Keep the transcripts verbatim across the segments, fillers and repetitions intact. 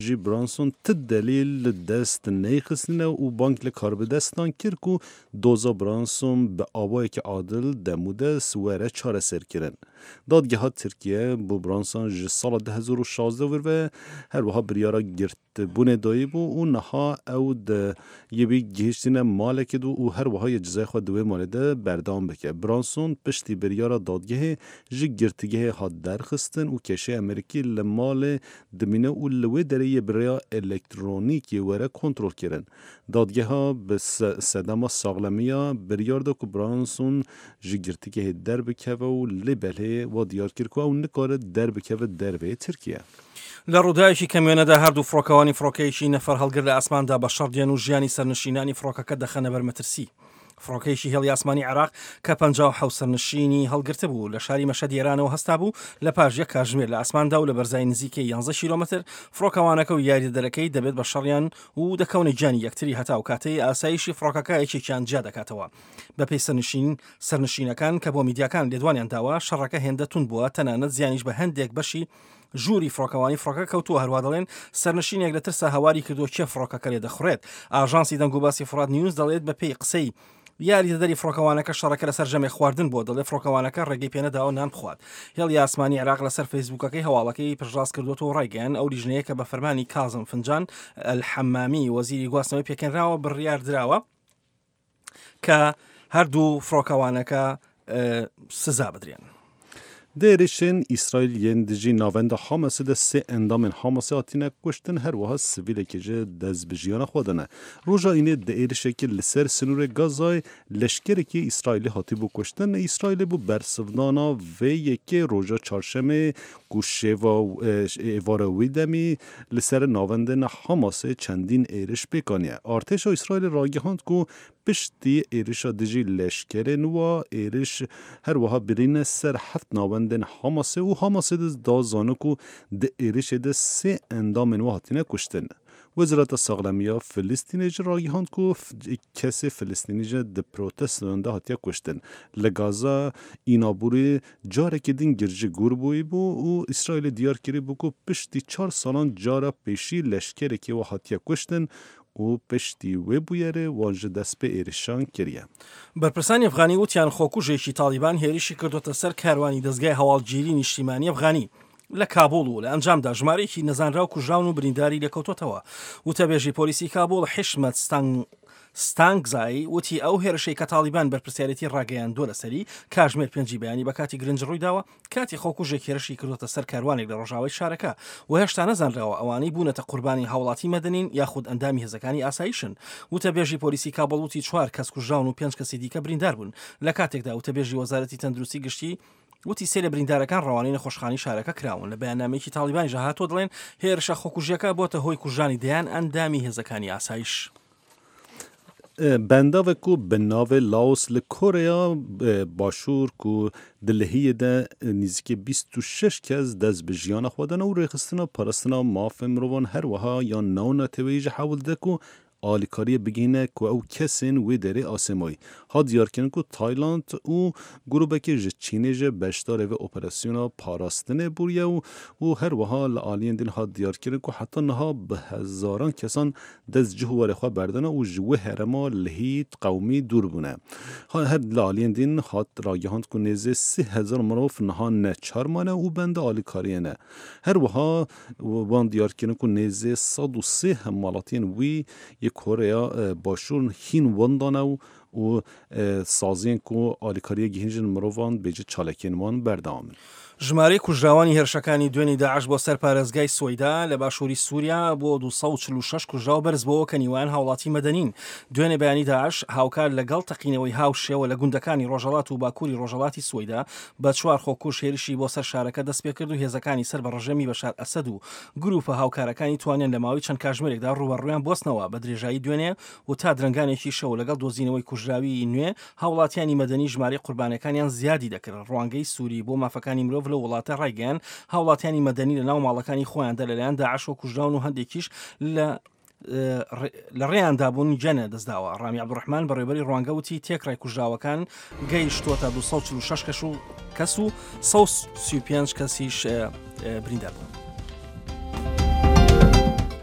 جی برانسون ت دلیل دست نیخستنه و بانک لکار به دستان کرد و دوزا برانسون به آوای که عادل دموده سواره چاره سر کرن. دادگه ها ترکیه بو برانسون جه سال ده هزار و شازده ور و هر وها بریارا گرت بونه دایی بو و نها او ده یبی گهشتین مالک دو و هر وها جزای خود دوی مالده بردام بکه. برانسون پشتی بریارا دادگه جه گرتگه ها درخستن و کشه امریکی لمال دمینه و لوی داره یه برای الکترونیکی وره کنترل کرن. دادگه ها به سدما ساغلمیا بریارده که برانسون جه گرتگه در بکه و لبله و دیار کرد و نکاره در بکه و در به ترکیه. لڕووداوێکی کەمیێنەدا هەردوو فڕۆکەوانی فڕۆکەیەکی نەفەر هەڵگر لە ئاسماندا بە شەڕدێن و ژیانی سەرنشینانی فڕۆکەکە دەخەنە بەر مەترسی. فڕۆکەیەکی هێڵی ئاسمانی عێراق کە پەنجا و حەوت سەرنشینی هەڵگرتە بوو لە شاری مەشەد ئێرانەوە هەستا بوو لە پاش یەک کاتژمێر لە ئاسماندا و لە بەرزای نزیکەی یانزە کیلۆمەتر فڕۆکەوانەکە و یاریدەرەکەی دەبێت بە شەڕیان و دەکەونە گیانی یەکتری هەتا و کاتەی ئاسایشی فڕۆکەکە یەکێکیان جیا دەکاتەوە. بەپێی سەرنشین سەرنشینەکان کە بۆ میدیاکان لێدوانیان داوە شەڕەکە هێندە تون بووە تەنانەت زیانیش بە هەندێک بەشی ژووری فڕۆکەوانی فڕۆکە کەوتووە. هەروە دەڵێن سەرنشینێک لە ترسا هەواری کردو کێ فڕۆکەکە لێ دەخورێت. ئاژانسی دەنگوباسی فڕات نیوز دەڵێت بەپێی قسەی یاریدەری فڕۆکەوانەکە شەڕەکە لەسەر ژەمێ خواردن بۆ دەڵێ فڕۆکەوانەکە ڕێگەی پێنەداوە نان بخوات. هێڵی ئاسمانی عێراق لەسەر فەیسبووکەکەی هەواڵەکەی پشتڕاست کردوەوە و ڕایگەیاند ئەو لیژنەیە کە بە فەرمانی کازم فنجان الحەمامی وەزیری گواستنەوەی پێکەنراوە بڕیار دراوە کە هەردوو فڕۆکەوانەکە سزا بدرێن. دیرشن اسرائیل یندجی ناوند حماس ده سه اندام حماس آتینه کشتن هر وها سویل کجه دز بجیان خودنه. روزا اینه دیرشه که لسر سنور گازای لشکری که اسرائیل هاتی بو کشتن اسرائیل بو برسفدانا و یکی روزا چهارشنبه گوشه و ایواروی دمی لسر ناوندن حماس چندین ایرش بکنیه. ارتش اسرائیل راگهاند کو پشتی ایرش دجی لشکر نوا ایرش هر وها برین سر هفت ناوندن حماس و حماس دا زانو کو د ایرش د سه اندام نوا هاتینه کشتن. وزارت ساغلمیا فلسطین اجرایی هاند کو کسی فلسطینی جا د پروتست دانده هاتیه کشتن. لگازا اینابوری جاره که دین گرجه گور بوی بو و اسرائیل دیار کری بو کو پشتی چار سالان جاره پیشی لشکر که و هاتیه کشتن و پشتی وی بویره واجه دست به ایرشان کریه. بەرپرسانی ئەفغانی وتیان خۆکوژێکی تالیبان هێرشی کردوتە سەر کاروانی دەستگای هەواڵگیری نیشتیمانی ئەفغانی لە کابوڵ و لە ئەنجامدا ژمارەیەکی نەزانرا و کوژراون و برینداری لێکەوتوتەوە. وتەبێژی پۆلیسی کابوڵ حشمەت ستانگ ستانگزایی وتی ئەو هێرشەی کە تالیبان بەرپرسیارەتی ڕاگەیاندووە لەسەری کاتژمێر پێنجی بەیانی بە کاتی گرنج ڕوویداوە کاتی خۆکوژێک هێرشی کردوتە سەر کاروانێک لە ڕۆژاوای شارەکە و هێشتا نەزانراوە ئەوانەی بوونەتە قوربانی هاوڵاتی مەدەنین یاخود ئەندامی هێزەکانی ئاسایشن. وتەبێژی پۆلیسی کابڵ وتی چوار کەس کوژراون و پێنج کەسی دیکە بریندار بوون. لە کاتێکدا وتەبێژی وەزارەتی تەندروستی گشتی وتی سێ لە بریندارەکان ڕەوانەی نەخۆشخانەی شارەکە کراون. لە بەیاننامەیەکی تالیبانی ژاهاتۆ دەڵێن هێرشە خۆکوژیەکە بۆتە هۆی کوژانی دەیان ئەندامی هێزەکانی ئاسایش. بنده و کو بناو لاوس لکوریا باشور کو دلهیه ده نزدیک بیست و شش کس دست به جیان خودن و ریخستنا پرستنا ماف مروان هر وها یا ناونا تویج حول ده کو آلیکاری بگینه که او کسین وی داره آسمایی ها دیار کنن که تایلاند و گروه که جه چینه جه بشتاره و اپراسیونا پاراستنه بوریه و, و هر وها لآلین دین ها دیار کنن که حتی نها به هزاران کسان دست جهوار خواه بردنه و جوه هرما لحیط قومی دور بونه. ها هر لآلین دین ها راگهاند که نیزه سی هزار مروف نها نه چار مانه و بند آلیکاریه نه. هر وها وان دیار کنن که نیزه صد و سی همالاتین وی کره باشون هین وندانه و سازین که آلیکاری گهنجن مروان بیجه چالکین وان بردامن. ژمارەی کوژراوانی هێرشەکانی دوێنی داعش بۆ سەر پارێزگای سوێدا لە باشووری سووریا بۆ دووسەد و چل و شەش کوژراو بەرز بۆەوە کە نیوان هاوڵاتی مەدەنین. دوێنێ بەیانی داعش هاوکار لەگەڵ تەقینەوەی هاوشێوە لە گوندەکانی ڕۆژهەڵات و باکووری ڕۆژهەڵاتی سوێدا بە چوار خۆکوژ هێرشی بۆ سەر شارەکە دەست پێ کرد و هێزەکانی سەر بە ڕژەمی بەشار ئەسەد و گروپە هاوکارەکانی توانیان لە ماوەی چەند کاتژمێرێکدا ڕوبەڕوویان بۆستنەوە بە درێژایی دوێنێ و تا درنگانێکی شەو لەگەڵ دۆزینەوەی کوژراوی نوێ هاوڵاتیانی مەدەنی ژمارەی قوربانەکانیان زیادی دەکرد. ڕوانگەی سووری بۆ مافەکانی مرۆڤ لە وڵاتە ڕایگەیاند هاوڵاتیانی مەدەنی لە ناو ماڵەکانی خۆیاندا لەلایەن داعش و کوژراون و هەندێکیش لە لە ڕێیاندا بوون جەنە دەستداوە. ڕامی عەبدوڕەحمان بەڕێوەبەری ڕوانگە وتی تێکڕای کوژراوەکان گەیشتووەتە دووسەد و چل و شەش کەس و سەد و سی و پێنج کەسیش بریندار بوون.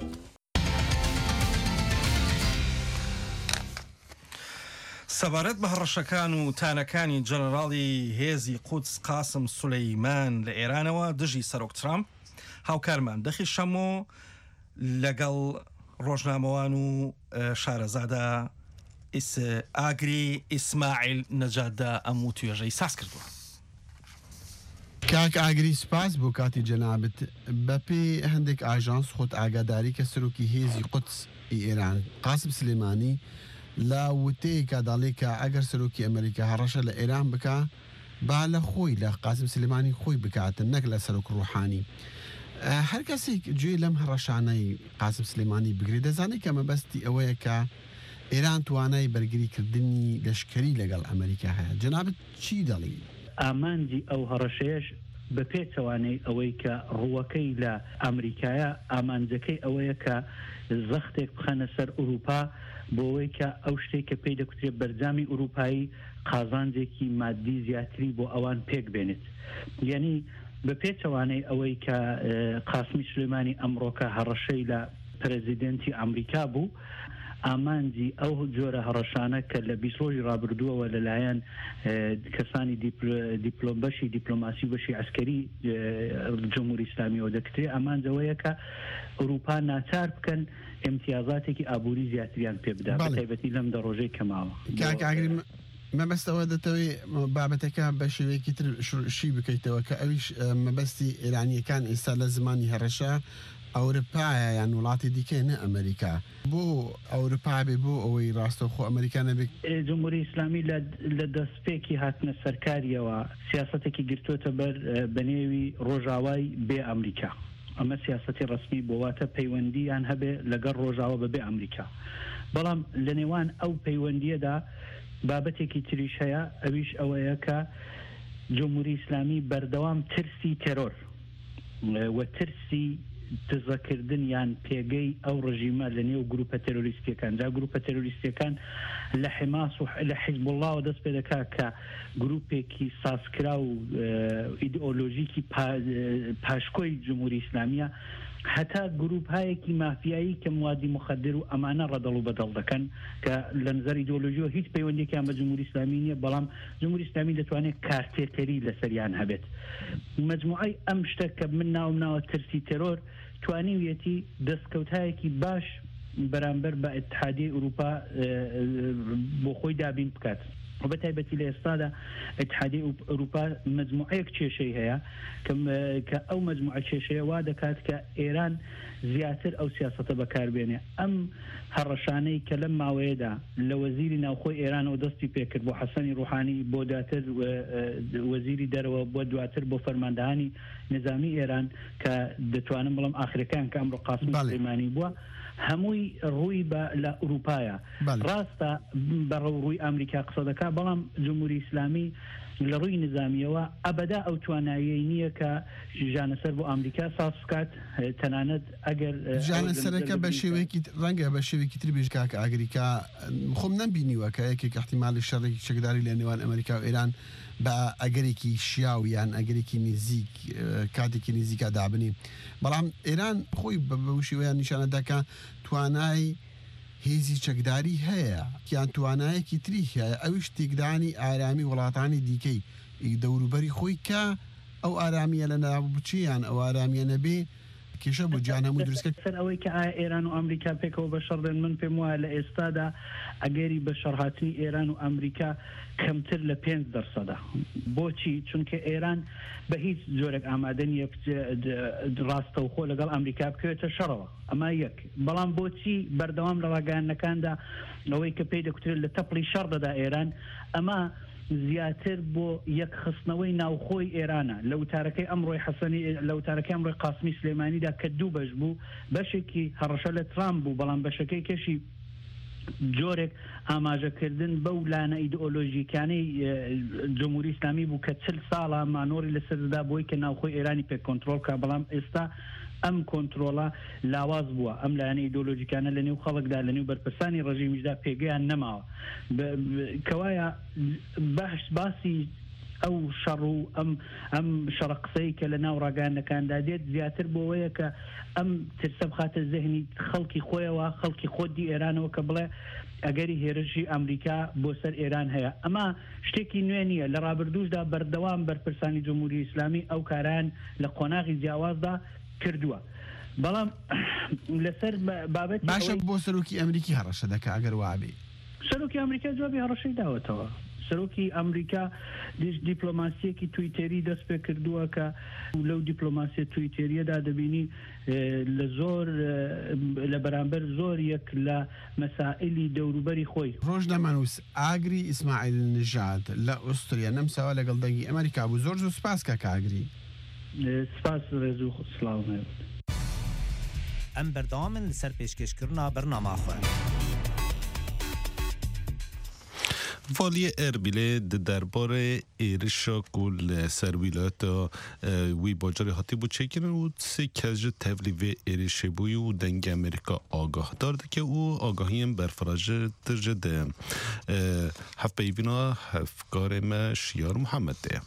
سەبارەت بە هەڕەشەکان و تانەکانی جەنەراڵی هێزی قودس قاسم سولەیمان لە ئێرانەوە دژی سەرۆک ترامپ هاوکارمان دەخی شەمۆ لەگەڵ ڕۆژنامەوان و شارەزادە ئاگری ئیسماعیل نەجاتدا ئەم و توێژەی ساز کردووە. کاک ئاگری سپاس بۆ کاتی جەنابەت. بەپێی هەندێک ئاژانس خۆت ئاگاداری کە سەرۆکی هێزی قودس ئێران قاسم سلێمانی لە وتەیەکە دەڵێ کە ئەگەر سەرۆکی ئەمریکا هەڕەشە لە ئێران بکە با لە خۆی لە قاسم سلێمانی خۆی بکاتن نەک لە سەرۆک ڕوحانی. هەر کەسێک گوێ لەم هەڕەشانەی قاسم سلێمانی بگرێت دەزانێت کە مەبەستی ئەوەیە کە ئێران توانای بەرگریکردنی لەشکری لەگەڵ ئەمریکا هەیە. جەنابەت چی دەڵێ؟ ئامانجی ئەو هەڕەشەیەش بە پێچەوانەی ئەوەی کە ڕووەکەی لە ئەمریکایە ئامانجەکەی ئەوەیە کە زەختێک بخەنە سەر ئوروپا بۆەوەی کە ئەو شتێک کە پێی دەکوترێت بەرجامی ئوروپایی قازانجێکی مادی زیاتری بۆ ئەوان پێک بێنێت. یعنی بە پێچەوانەی ئەوەی کە قاسمی سلێمانی ئەمڕۆکە هەڕەشەی لە پرەزیدنتی ئەمریکا بوو ئامانجی ئەو جۆرە هەڕەشانە کە لە بیست ڕۆژی ڕابردووەوە لەلایەن کەسانی دیپلۆمبەشی دیپلۆماسی بەشی عسکەری جمهوری ئیسلامیەوە دەکترێت ئامانجەوەیە کە ئەوروپا ناچار بکەن ئیمتیازاتێکی ئابووری زیاتریان پێ بدا بە تایبەتی لەم دە ڕۆژەی کەماوە. مەبەستەوە دەتەوەی بابەتەکە بە شێوەیەکی تر شی بکەیتەوە کە ئەویش مەبەستی ئێرانیەکان ئێستا لە زمانی هەڕەشە ئەوروپایە یان وڵاتی دیکەی نە ئەمریکا. بۆ ئەوروپا بێ بۆ ئەوەی ڕاستەوخۆ ئەمریکا نەبێت؟ جمهوری ئیسلامی لە دەستپێکی هاتنە سەرکاریەوە سیاسەتێکی گرتوۆتە بەر بەنێوی ڕۆژاوای بێ ئەمریکا. ئەمە سیاسەتی ڕسمی بۆواتە پەیوەندیان هەبێ لەگەڵ ڕۆژاوە بەبێ ئەمریکا. بەڵام لە نێوان ئەو پەیوەندیەدا بابەتێکی تریش هەیە ئەویش ئەوەیە کە جمهوری ئیسلامی بەردەوام ترسی تێرۆر و ترسی دزەکردن یان پێگەی ئەو ڕژیمە لە نێو گروپە تێرۆریستیەکان دا گروپە تێرۆریستیەکان لە حماس و لە حیزب الله و دەست پێ دەکات کە گروپێکی سازکرا و ئیدئۆلۆژیکی پاشکۆی جمهوری ئیسلامیە هەتا گروپهایەکی مافیایی کە موادی مخدر و ئەمانە ڕەدەڵ و بەدەڵ دەکەن کە لە نظر ئیدئۆلۆژیەوە هیچ پەیوەندێکیان بە جمهوری ئیسلامی نییە بەڵام جمهوری ئیسلامی دەتوانێت کارتێکەری لەسەریان هەبێت. مجموعەی ئەم شتە کە من ناوم ناوە ترسی تێرۆر توانیویەتی دەستکەوتایەکی باش بەرامبەر بە ئیتحادیە ئوروپا بۆ خۆی دابین بکات. و بەتایبەتی لە ئێستادا ئیتحادیە ئوروپا مجموعەیەک کێشەی هەیە کە ئەو مجموعە کێشەیە وا دەکات کە ئێران زیاتر ئەو سیاسەتە بەکاربێنێ. ئەم هەڕەشانەی کە لەم ماوەیەدا لە وەزیری ناوخۆی ئێرانەوە دەستی پێکرد بۆ حەسەنی ڕوحانی بۆ دواتر وەزیری دەرەوە بۆ دواتر بۆ فەرماندەهانی نظامی ئێران کە دەتوانم بڵم ئاخرەکان کە ئەمڕۆ قاسم سلێمانی بووە هەمووی ڕووی بە لە ئوروپایە. ڕاستە بەڕەو ڕووی ئەمریکا قسە دەکات بەڵام جمهوری ئیسلامی لە ڕووی نظامیەوە ئەبەدا ئەو تواناییەی نییە کە ژانەسەر بۆ ئەمریکا ساز بکات تەنانەت ئەگەر ژانەسەرەکە بە شێوەیەکی ڕەنگە بە شێوەیەکی تر بێژ کاکە ئاگریکا خۆم نەبینیوە کە یەکێک احتیمالی شەڕێکی چەکداری لە نێوان ئەمریکا و ئێران بە ئەگەرێکی شیاو یان ئەگەرێکی نزیک کاتێکی نزیکا دابنی. بەڵام ئێران خۆی بە شێوەیان نیشانەدا کە توانای هێزی چەکداری هەیە یان توانایەکی تری هەیە ئەویش تێکدانی ئارامی وڵاتانی دیکەی دەوروبەری خۆی کە ئەو ئارامیە لە ناوچیان ئەو ئارامیە نەبێ کێشە بۆ جانەموو دروستکە سەر ئەوەی کە ئایا ئێران و ئەمریکا پێکەوە بە شەڕدەن من پێم وایە لە ئێستادا ئەگەری بە شەڕهاتنی ئێران و ئەمریکا کەمتر لە پێنج دەرسەدا. بۆچی؟ چونکە ئێران بە هیچ جۆرێک ئامادە نیە ڕاستەوخۆ لەگەڵ ئەمریکا بکەوێتە شەڕەوە. ئەمە یەک. بەڵام بۆچی بەردەوام لە ڕاگەیانەکاندا ئەوەی کە پێی دەکوترێت لە تەپڵی شەڕ دەدا ئێران ئەمە زیاتر بۆ یەک خستنەوەی ناوخۆی ئێرانە. لە وتارەکەی ئەمڕۆی حەسەنی لە وتارەکەی ئەمڕۆی قاسمی سلێمانیدا کە دوو بەش بوو بەشێکی هەڕەشە لە ترامپ بوو بەڵام بەشەکەی کەشی جۆرێک ئاماژەکردن بەو لانە ئیدئۆلۆژیکانەی جمهوری ئیسلامی بوو کە چل ساڵە مانۆری لەسەردا بۆی کە ناوخۆی ئێرانی پێ کۆنتڕۆڵ کە بەڵام ئێستا ئەم کۆنتڕۆڵە لاواز بووە. ئەم لایەنە ئیدئۆلۆژیکانە لە نێو خەڵکدا لە نێو بەرپرسانی ڕژیمیشدا پێگەیان نەماوە کەوایە باسی ئەو شەڕ و ئەم ئەم شەڕقسەی کە لە ناو ڕاگانەکاندا دێت زیاتر بۆەوەیە کە ئەم ترسە بخاتە زەهنی خەڵکی خۆیەوە خەڵکی خۆدی ئێرانەوە کە بڵێ ئەگەری هێرشی ئەمریکا بۆ سەر ئێران هەیە. ئەمە شتێکی نوێ نییە. لە ڕابردووشدا بەردەوام بەرپرسانی جمهوری ئیسلامی ئەو کاران لە قۆناغی جیاوازدا کردووە. بەڵام لەسەر بابەت باشە بۆ سەرۆکی ئەمریکی هەڕەشە دەکە ئەگەر وابێ. سەرۆکی ئەمریکا جوابی هەڕەشەی داوەتەوە. سەرۆکی ئەمریکا دیپلۆماسیەکی تویتەری دەست پێ کردووە کە لەو دیپلۆماسیە تویتەریەدا دەبینی لە زۆر لە بەرامبەر زۆر یەک لە مەسائلی دەوروبەری خۆی. ڕۆژ دەمەنووس ئاگری ئیسماعیل نژاد لە ئوستریا نەمسەوە لەگەڵ دەنگی ئەمریکا بوو. زۆر زۆر سپاس کە کاگری. سپاس ڕێز و سڵاو هەیە. ئەم بەردەوامن لەسەر پێشکەشکردنا بەرنامەخۆ. والی اربیل درباره ایرشا کل سر ولایت وی باجاری هاتی بود چکن و سه کج تولیو ایرش بوی و دنگ امریکا آگاه دارد که او آگاهی برفراج درجه ده هفت بیوینا هفکار ما شیار محمد ده.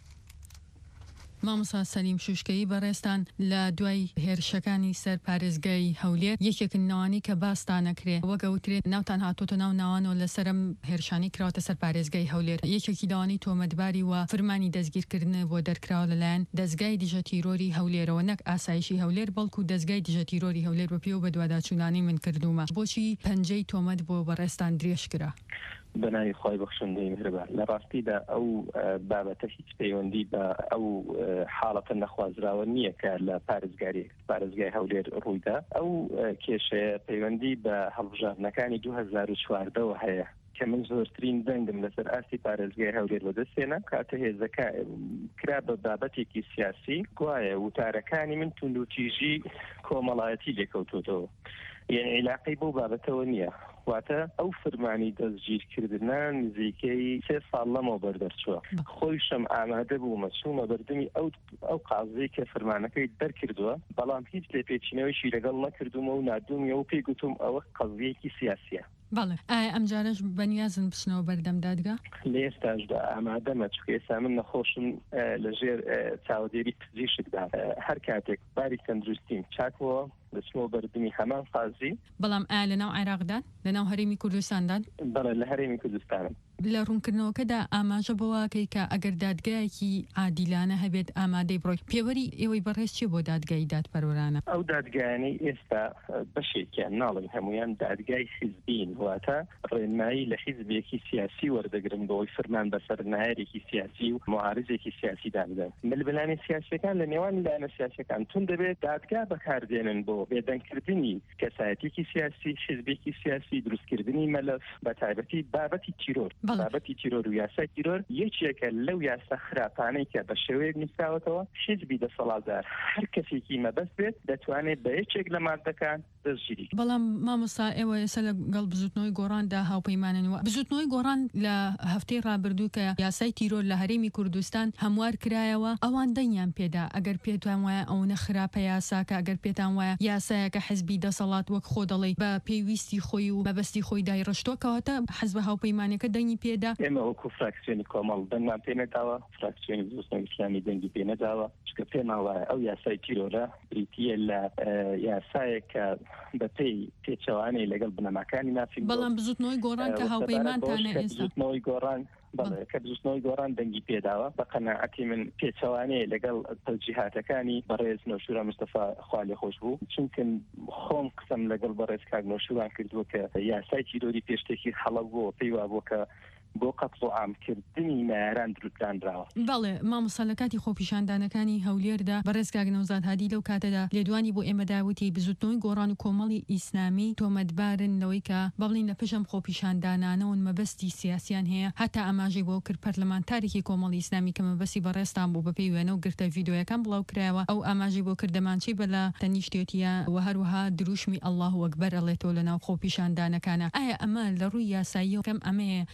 مامۆستا سەلیم شوشکەیی بەڕێستان لە دوای هێرشەکانی سەر پارێزگای هەولێر یەکێک ناوانی کە باستان نەکرێ وەگەوترێت ناوتان هاتوۆتە ناو ناوانەوە لەسەرم هێرشانی کراوەتە سەر پارێزگای هەولێر. یەکێکی داوانی تۆمەتباری و فرمانی دەستگیرکردن بۆ دەرکراوە لەلایەن دەستگای دژە تیرۆری هەولێرەوە نەک ئاسایشی هەولێر بەڵکو دەستگای دژە تیرۆری هەولێر بە پێ و بە دوواداچوونانی من کردومە. بۆچی پەنجەی تۆمەت بۆ بەڕێستان درێژ کرا؟ بەناوی خۆی بەخشندەی میهرەبان لە ڕاستیدا ئەو بابەتە هیچ پەیوەندی بە ئەو حاڵەتە نەخوازراوە نییە کە لە پارێزگاری پارێزگای هەولێر ڕوویدا. ئەو کێشەیە پەیوەندی بە هەڵبژاردنەکانی دوو هەزار و چواردەوە هەیە کە من زۆرترین دەنگم لەسەر ئاستی پارێزگای هەولێر بەدەستێنا کاتە هێزەکە کرا بە بابەتێکی سیاسی گوایە وتارەکانی من توند و تیژی کۆمەڵایەتی لێکەوتوتەوە. یعنی علاقەی بۆ بابەتەوە نییە. واتە ئەو فرمانی دەستگیرکردنان نزیکەی سێ ساڵ لەمەوە بەردەرچووە. خۆیشم ئامادە بوومە چوومە بەردەمی ئەو ئەو قازەی کە فرمانەکەی دەرکردووە بەڵام هیچ لێپێچینەوەیشی لەگەڵ نەکردومە و نادومیەوە و پێی گوتم ئەوە قەزیەکی سیاسیە. بەڵێ ئایا ئەم جارەش بەنیازن بچنەوە بەردەم دادگا؟ لە ئێستاشدا ئامادەمە چونکە ئێستا من نەخۆشم لەژێر چاودێری پزیشکدا هەر کاتێک باری تەندروستیم چاکەوە دەچمەوە بەردەمی هەمان قازی. بەڵام ئایا لەناو عێراقدان لەناو هەرێمی کوردستاندان؟ بەڵێ لە هەرێمی کوردستانم. لە ڕوونکردنەوەکەدا ئاماژە بەوەکەی کە ئەگەر دادگایەکی عادیلانە هەبێت ئامادەی بڕۆی پێوەری ئێوەی بەڕێز چی بۆ دادگای دادپەروەرانە؟ ئەو دادگایانەی ئێستا بەشێکیان ناڵن هەمویان دادگای حیزبین واتە ڕێنمایی لە حیزبێکی سیاسی وەردەگرن بۆی فرمان بەسەر نایەرێکی سیاسی و معارضێکی سیاسی دابدەن. ملبلانی سیاسەکان لە نێوان لایەنە سیاسەکان تون دەبێت دادگا بەکاردێنن بۆ بێدەنگکردنی کەسایەتێکی سیاسی حیزبێکی سیاسی دروستکردنی مەلەف بە تایبەتی بابەتی تیرۆر بابەتی تیرۆر و یاسای تیرۆر یەکێکە لەو یاسا خراپانەی کە بە شێوەیەک نووسراوەتەوە حیزبی دەسەڵاتدار هەر کەسێکی مەبەست بێت دەتوانێت بە یەکێک لە مادەکان دەستگیری. بەڵام مامۆستا ئێوە ئێستا لەگەڵ بزوتنەوەی گۆڕاندا هاوپەیماننەوە. بزوتنەوەی گۆڕان لە هەفتەی ڕابردوو کە یاسای تیرۆر لە هەرێمی کوردستان هەموار کرایەوە ئەوان دەنگیان پێدا ئەگەر پێتوان وایە ئەوەنە خراپە یاساکە ئەگەر پێتان وایە یاسایەکە حیزبی دەسەڵات وەک خۆ دەڵێ بە پێویستی خۆی و مەبەستی خۆی دای ڕشتۆکەواتە حەزب هاوپەیمانەکە دەنگی پێدا. ئێمە وەکو فراکسیۆنی کۆمەڵ دەنگمان پێ نەداوە فراکسیۆنی بزوتنەوەی ئیسلامی دەنگی پێ نەداوە چونکە پێمان وایە ئەو یاسای تیرۆرە بریتیە لە یاسایەک کە بە پێی پێچەوانەی لەگەڵ بنەماکانی نافین. بەڵام بزوتنەوەی گۆڕان کە هاوپەیمانتانە ئێستا بزوتنەوەی گۆڕان بەڵێ کە بزوتنەوەی گۆڕان دەنگی پێداوە بە قەناعەتی من پێچەوانەیە لەگەڵ تەوجیهاتەکانی بەڕێز نەوشورە مستەفا خوا لێ خۆش بوو چونکە خۆم قسەم لەگەڵ بەڕێز کاک نەوشوران کردووە کە یاسای تیرۆری پێشتێکی خەڵک بووە پێی وا بووە کە بۆ قەتڵ و عامکردنی مایاران دروستدانراوە. بەڵێ مامۆستا لە کاتی خۆپیشاندانەکانی هەولێردا بەڕێز کاک نەوزاد هادی لەو کاتەدا لێدوانی بۆ ئێمە داوتی بزوتنەوەی گۆڕان و کۆمەڵی ئیسلامی تۆمەتبارن لەوەی کە بەڵین لە پێشەم خۆپیشاندانانەوە مەبەستی سیاسیان هەیە هەتا ئاماژەی بۆ کرد پەرلەمانتارێکی کۆمەڵی ئیسلامی کە مەبەستی بەڕێستان بوو بە پێی وێنە و گرتە ڤیدۆیەکان بڵاو کرایەوە ئەو ئاماژەی بۆ کردەمانچی بە لە تەنیشتێتیە و هەروەها دروشمی ئەڵڵاهو ئەکبەر ئەڵێتەوە لەناو خۆپیشاندانەکانە. ئایا ئەمە لە ڕووی یاسایی کەم ئەمەیە کە بەڕێستان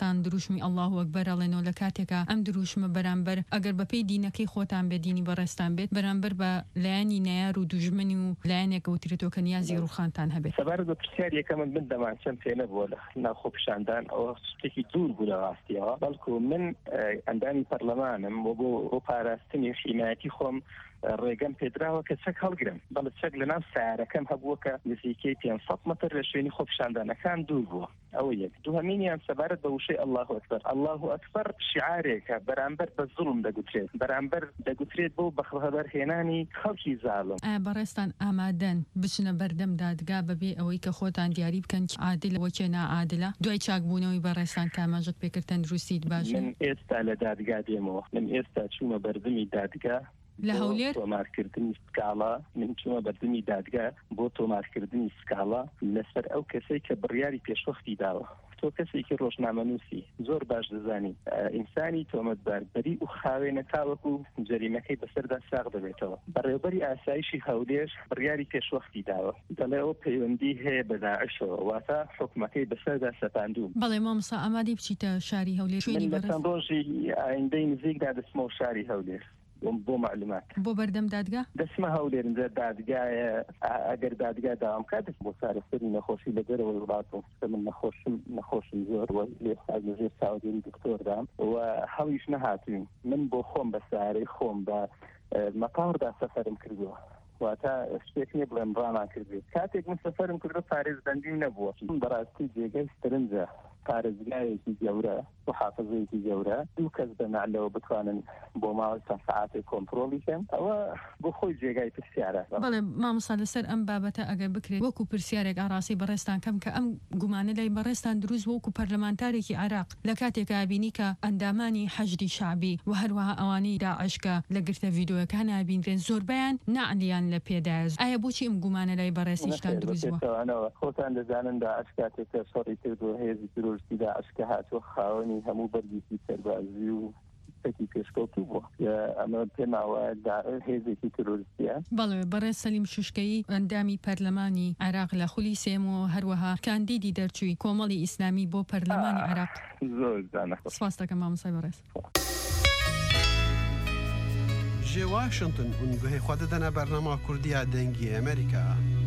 بەڕێستان دروشمی ئەڵڵاه ئەکبەر ئەڵێنەوە لە کاتێکە ئەم دروشمە بەرامبەر ئەگەر بەپێی دینەکەی خۆتان بێ دینی بەڕێستان بێت بەرامبەر بە لایەنی نەیار و دوژمنی و لایەنێکە وترێتەوە کە نیازی ڕووخانتان هەبێت. سەبارەت بە پرسیارێکە من من دەمان چەند پێ نەبووە لە ناوخۆ پیشاندان ئەوە شتێکی دوور بوو لە ڕاستیەوە، بەڵکو من ئەندامی پەرلەمانم بۆ بۆ پاراستنی حیمایەتی خۆم ڕێگەم پێدراوە کە چەک هەڵگرم، بەڵێ چەک لە ناو سیارەکەم هەبووە کە نزیکەی پێنجسەد مەتر لە شوێنی خۆ پیشاندانەکان دوور بووە. ئەوە یەک. دووهەمینیان سەبارەت بە وشەی ئەڵڵاه ئەکبەر. ئەڵڵاه ئەکبەر شیعارێکە بەرامبەر بە زوڵم دەگوترێت، بەرامبەر دەگوترێت بۆ بەخەبەرهێنانی خەڵکی زاڵم. ئایا بەڕێستان ئامادەن بچنە بەردەم دادگا بەبێ ئەوەی کە خۆتان دیاری بکەن عادل وەکێ نائادلە دوای چاکبوونەوەی بەڕێستان کاماژت پێکرد تەندروستیت باشە؟ من ئێستا لە دادگا دێمەوە، من ئێستا چوومە بەردەمی دادگا لە هەولێر تۆمارکردنی سکاڵا، من چوومە بەردەمی دادگا بۆ تۆمارکردنی سکاڵا لەسەر ئەو کەسەی کە بڕیاری پێشوەختی داوە. تۆ کەسێکی ڕۆژنامەنووسی زۆر باش دەزانی ئینسانی تۆمەتبار بەری و خاوێنە تاوەکو جەریمەکەی بەسەردا ساغ دەبێتەوە. بەڕێوەبەری ئاسایشی هەولێر بڕیاری پێشوەختی داوە، دەڵێ ئەوە پەیوەندی هەیە بە داعشەوە، واتە حکومەکەی بەسەردا سەپاندوون. بەڵێ مامۆستا ئامادەی بچیتە شاری هەولێر شوێنی بەڕێز؟ من ڕۆژی ئایندەی نزیکدا دەچمەوە شاری هەولێر بۆ معلومات بۆ بەردەم دادگا دەچمە هەولێر ئینجا دادگایە، ئەگەر دادگا داوام کات دەچم بۆ چارەسەری نەخۆشی لەگەرەوە وڵاتم کە من نەخۆشم نەخۆشم زۆر وە لێ لەژێر چاودێری دکتۆردام و هەڵیش نەهاتوین. من بۆ خۆم بە سارەی خۆم بە مەتاڕدا سەفەرم کردووە، واتە شتێک نییە بڵێم ڕامان کردێت. کاتێک من سەفەرم کردو پارێزبەندیم نەبووە، بەڕاستی جێگەی سترنجە پارێزگایەکی گەورە و حافظەیەکی گەورە دوو کەس بەناعلەوە بتوانن بۆ ماوەی چەند سەعاتێک کۆنتڕۆڵی کەن، ئەوە بۆ خۆی جێگای پرسیارە. بەڵێ مامۆستا لەسەر ئەم بابەتە ئەگەر بکرێت وەکو پرسیارێک ئاڕاستی بەڕێستان کەم کە ئەم گومانە لای بەڕێستان دروست وەکو پەرلەمانتارێکی عێراق لە کاتێکە بینی کە ئەندامانی حەشدی شعبی و هەروەها ئەوانەی داعشکە لە گرتە ڤیدۆیەکان ئابینرێن زۆربیان نەعلیان لە پێدایە. ئایا بۆچی ئەم گومانە لای بەڕێستیشتان دروستوە؟ خۆتان دەزانن داعش کاتێکە شەڕی کردووە هێزی ترۆریستی داعشکە هاتووە خاوەنی هەموو بەرگیسی سەربازی و پێکی پێشکەوتوو بووە، ئەمە پێماوە هێزێکی ترۆریستیە. بەڵێ بەڕێز سەلیم شوشکەی ئەندامی پەرلەمانی عێراق لە خولی سێم و هەروەها کاندیدی دەرچووی کۆمەڵی ئیسلامی بۆ پەرلەمانی عێراق. زۆر زانە سپاس دەکەم مامۆستای بەڕێز. ژێ واشنگتن هونگوهەی خوا دەدەنە بەرنامە کوردیا دەنگی ئەمریکا.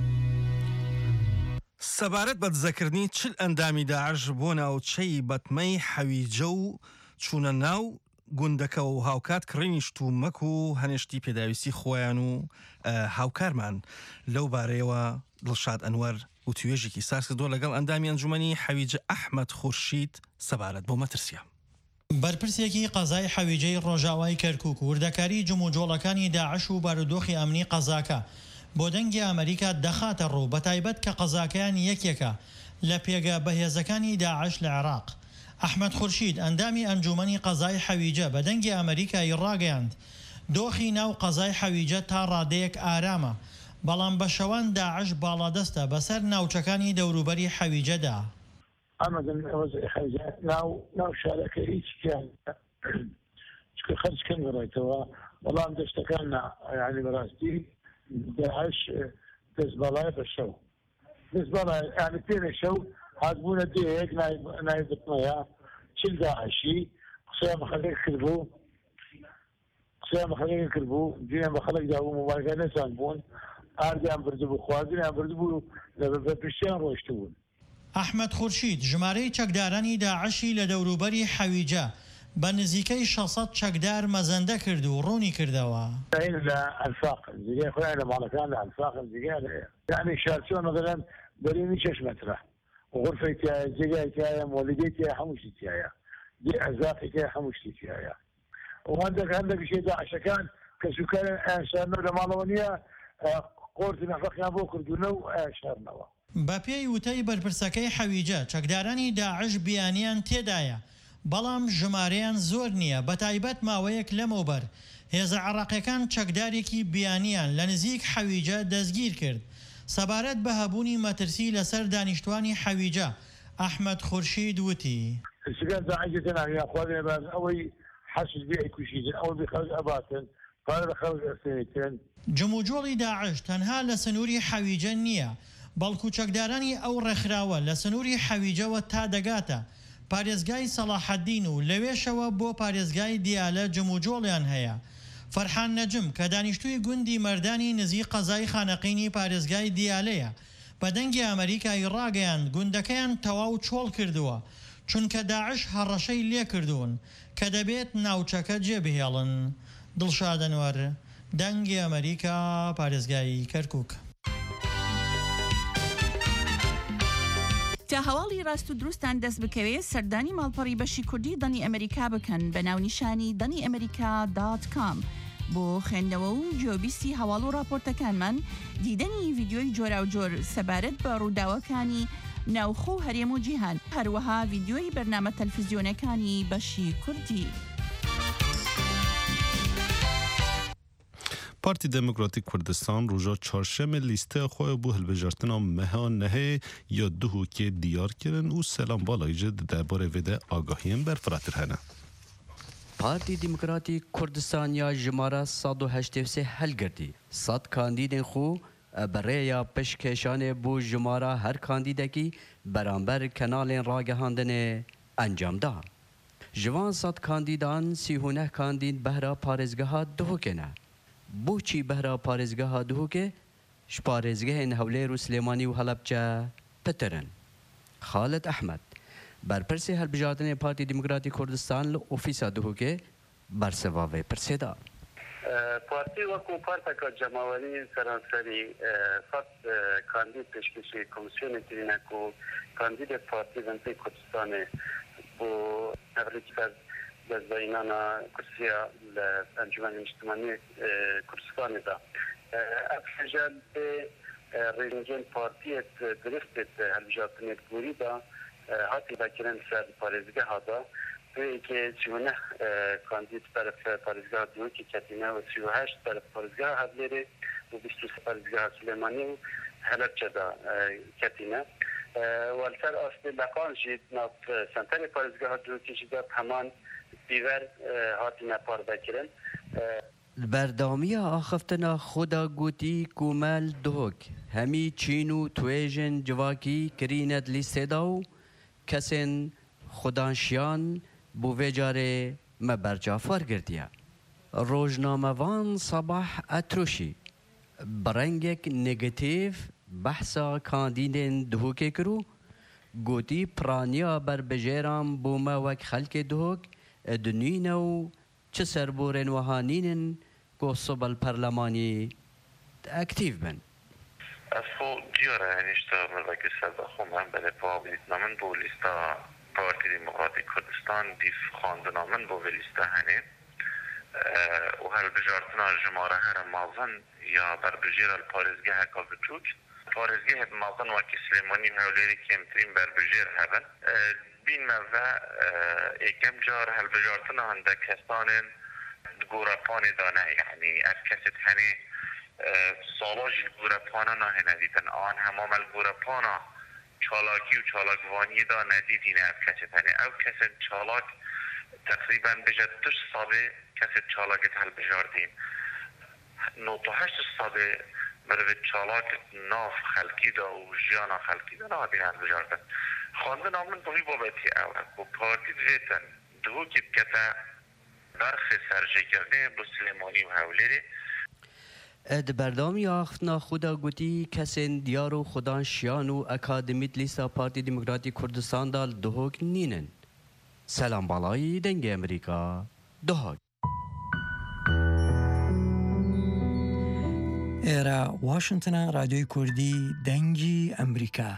سەبارەت بە دزەکردنی چل ئەندامی داعش بۆ ناوچەی بەتمەی حەویجە و چوونە ناو گوندەکە و هاوکات کڕینی شتومەک و هەنێشتی پێداویستی خۆیان و هاوکارمان لەو بارەیەوە دڵشاد ئەنوەر و توێژێکی ساز کردووە لەگەڵ ئەندامی ئەنجومەنی حەویجە ئەحمەد خورشید سەبارەت بۆ مەترسیە. بەرپرسێکی قەزای حەویجەی ڕۆژاوای کەرکووک و وردەکاری جموجۆڵەکانی داعش و بارودۆخی ئەمنی قەزاکە بۆ دەنگی ئەمریکا دەخاتە ڕوو بەتایبەت کە قەزاکەیان یەکێکە لە پێگە بەهێزەکانی داعش لە عێراق. ئەحمەد خورشید ئەندامی ئەنجومەنی قەزای حەویجە بە دەنگی ئەمریکای ڕاگەیاند دۆخی ناو قەزای حەویجە تا ڕادەیەک ئارامە، بەڵام بە شەوان داعش باڵادەستە بەسەر ناوچەکانی دەوروبەری حەویجەدا. ناو شارەکە هیچیان خەرجکەن بڕێتەوە، بەڵام دەشتەکان یعنی بەڕاستی داعش دەستبەڵای بە شەو دەستبەڵای یعنی پێنە شەو هاتبوونە دێیەک نایبتمەیە چل داعشی قسەیان بە خەڵک کردبوو قسەیان بە خەڵک کردبوو دینیان بە خەڵکدا بوو مۆبایلەکان نەسان بوون ئاردیان بردبوو خواردنیان بردبوو لە پشتیان ڕۆشت بوون. ئەحمەد خورشید ژمارەی چەکدارانی داعشی لە دەوروبەری حەویجە بە نزیکەی شەشسەد چەکدار مەزەندە کرد و ڕوونی کردەوە. لە ئەنفاق جگای خۆیان لە ماڵەکان لە ئەنفاق جگای یعنی شارچۆن مەدەڵێن بەرینی شەش مەترە غرفەی تایە جێگای تایە مۆلیدەی تایە هەموو شتی تایە دێ ئەزافی تایە هەموو شتی تایە وهەندێک هەندێک شێ داعشەکان کە سوکارن ئاشارنەوە لە ماڵەوە نییە قۆرتی نەفەقیان بۆ کردوونە و ئاشارنەوە. بە پێی وتەی بەرپرسەکەی حەویجە چەکدارانی داعش بیانیان تێدایە، بەڵام ژمارەیان زۆر نییە، بە تایبەت ماوەیەک لەمەوبەر هێزە عێراقیەکان چەکدارێکی بیانیان لە نزیک حەویجە دەستگیر کرد. سەبارەت بە هەبوونی مەترسی لەسەر دانیشتوانی حەویجە ئەحمەد خورشید وتی ئەوەی حەسد بێ کوشیدن ئەوە بێ خەڵک ئەباتن پارە لە خەڵک ئەسێنێتن. جموجۆڵی داعش تەنها لە سنووری حەویجە نییە، بەڵکو چەکدارانی ئەو ڕێکخراوە لە سنووری حەویجەوە تا دەگاتە پارێزگای سەلاحەددین و لەوێشەوە بۆ پارێزگای دیالە جموجۆڵیان هەیە. فەرحان نەجم کە دانیشتووی گوندی مەردانی نزی قەزای خانەقینی پارێزگای دیالەیە بە دەنگی ئەمریکای ڕاگەیان گوندەکەیان تەواو چۆڵ کردووە چونکە داعش هەڕەشەی لێ کردوون کە دەبێت ناوچەکە جێبهێڵن. دڵشادەنوەر، دەنگی ئەمریکا، پارێزگای کەرکووک. تا هەواڵی ڕاست و دروستان دەست بکەوێت سەردانی ماڵپەڕی بەشی کوردی دەنی ئەمریکا بکەن بە ناونیشانی دەنی ئەمریکا دات کام. بۆ خوێندنەوە و جۆبیستی هەواڵ و راپۆرتەکانمان دیدەنی ڤیدیۆی جۆرا و جۆر سەبارەت بە ڕووداوەکانی ناوخۆ و هەرێم و جیهان، هەروەها ڤیدیۆی بەرنامە تەلەڤیزیۆنەکانی بەشی کوردی. پارتی دموکراتیک کوردستان روژا چهارشەم لیسته خۆی بۆ هەڵبژاردنە مەها نەهەیە یا دووهۆکێ دیار کردن و سەلام باڵایجە دەربارەی vêde ئاگاهیان بەرفراتر هەنە. پارتی دموکراتیک کوردستان یا ژمارە سەد و هەشتاد و سێ هەلگرتی سەد کاندیدên xwe برێya piştکێشانê بۆ ژمارە هەر کاندیدekî بەرامبەر kenalên ragihandinê encam da. Ji van sed kandîdan sî û neh kandîd behra parêzgeha duhokê ne. بۆچی بەهرا پارێزگەها دووهۆکێ ji parêzgehên Hewlêr û Silêmanî û Helepçe pitirin. Xalit Ehmed berpirsê hilbijartinê Partî Demokratîk Kurdistan li ofîsa duhokê bersiva vê pirsê da. Partî wekû parteka cemawerî seranserî sed kandîd pêşkêşî komisyonê kirîne ku kandîdê Partî Demokratîk Kurdistanê بۆ hevrekî دەستبەینانە کورسیە لە ئەنجومەنی نیشتیمانی کوردستانی دا. ئەف هێژە بێ ڕێژنگên partiyê diristê hilbijartinê gorî da hatî vekirin ser parêzgeha da wêkê sî û neh kandîd berf parêzgeha duhokê ketîne û sî û heşt berf parêzgeha Hewlêrê û bîst û sê parêzgeha Silêmanî û Helepçe da ketîne. Welser aslê leqan jî nav senterê parêzgeha duhokê jî de heman دیور هاتینا پار بکرن. بردامیه آخفتنا خدا گوتی کومل دوک همی چین و تویجن جواکی کرینت لیسته داو کسین خدانشیان بو ویجاره مبرجافار گردیه. روزنامه وان صباح اتروشی برنگک نگاتیو بحثا کاندیدین دوکی کرو گوتی پرانیا بر بجیران بوما وک خلک دوک دنينا و چه سربورن و هانینن قصب البرلماني اكتيف بن افو ديارة يعني اشتا ملوك السادة خوم هم بله پاویدنا من بو لیستا پارتی دموکراتیک کردستان دیف خواندنا من بو لیستا هنه و هل بجارتنا جماره هر مازن یا بر بجیر الپارزگه هکا بچوک پارزگه مازن و کسلیمانی هولیری کمترین بر بجیر هبن بین و اکم جار هلبجارتنا هنده کسان گورپان دانه یعنی از کسی هنه سالاج گورپانا نه ندیدن آن همام الگورپانا چالاکی و چالاکوانی دا ندیدین از کسی هنه او کسی چالاک تقریبا بجد دوش سابه کسی چالاکت هلبجاردین نوتو هشت سابه مروی چالاک ناف خلکی دا و جیانا خلکی دا نهادین هلبجاردن خواندن آمن بوی بابتی اوه با پارتی دویتن دو که بکتا برخ سرجه کرده با سلیمانی و هولیری اد بردامی آختنا خدا گوتی کسین دیار و خودان شیان و اکادمیت لیستا پارتی دموکراتیک کردستان دال دوهوک نینن. سلام بالایی دنگ امریکا دوهوک. ایرا واشنطن رادیوی کردی دنگی امریکا.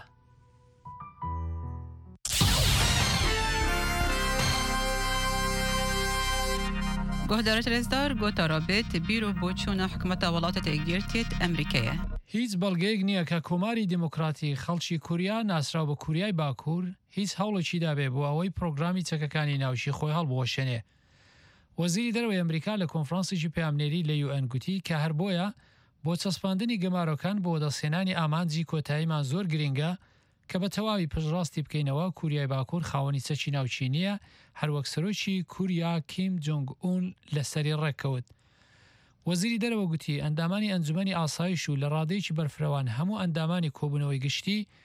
گهدارت رزدار گوتا رابط بیرو بوچون حکومت ولاتت اگیرتیت امریکیه. هیچ بەڵگەیەک نییە کە کۆماری دیموکراتی خەڵکی کوریا ناسراو بە کوریای باکوور هیچ هەوڵێکی دابێ بۆ ئەوەی پرۆگرامی چەکەکانی ناوچی خۆی هەڵبوەشێنێ. وەزیری دەرەوەی ئەمریکا لە کۆنفرانسێکی پەیامنێری لە یو ئەن گوتی کە هەر بۆیە بۆ چەسپاندنی گەمارۆکان بۆ دەستهێنانی ئامانجی کۆتاییمان زۆر گرنگە کە بە تەواوی پشتڕاستی بکەینەوە کوریای باکوور خاوەنی چەکی ناوچی نییە هەروەک سەرۆکی کوریا کیم جۆنگ ئون لەسەری ڕێککەوت. وەزیری دەرەوە گوتی ئەندامانی ئەنجومەنی ئاسایش و لە ڕادەیەکی بەرفرەوان هەموو ئەندامانی کۆبوونەوەی گشتی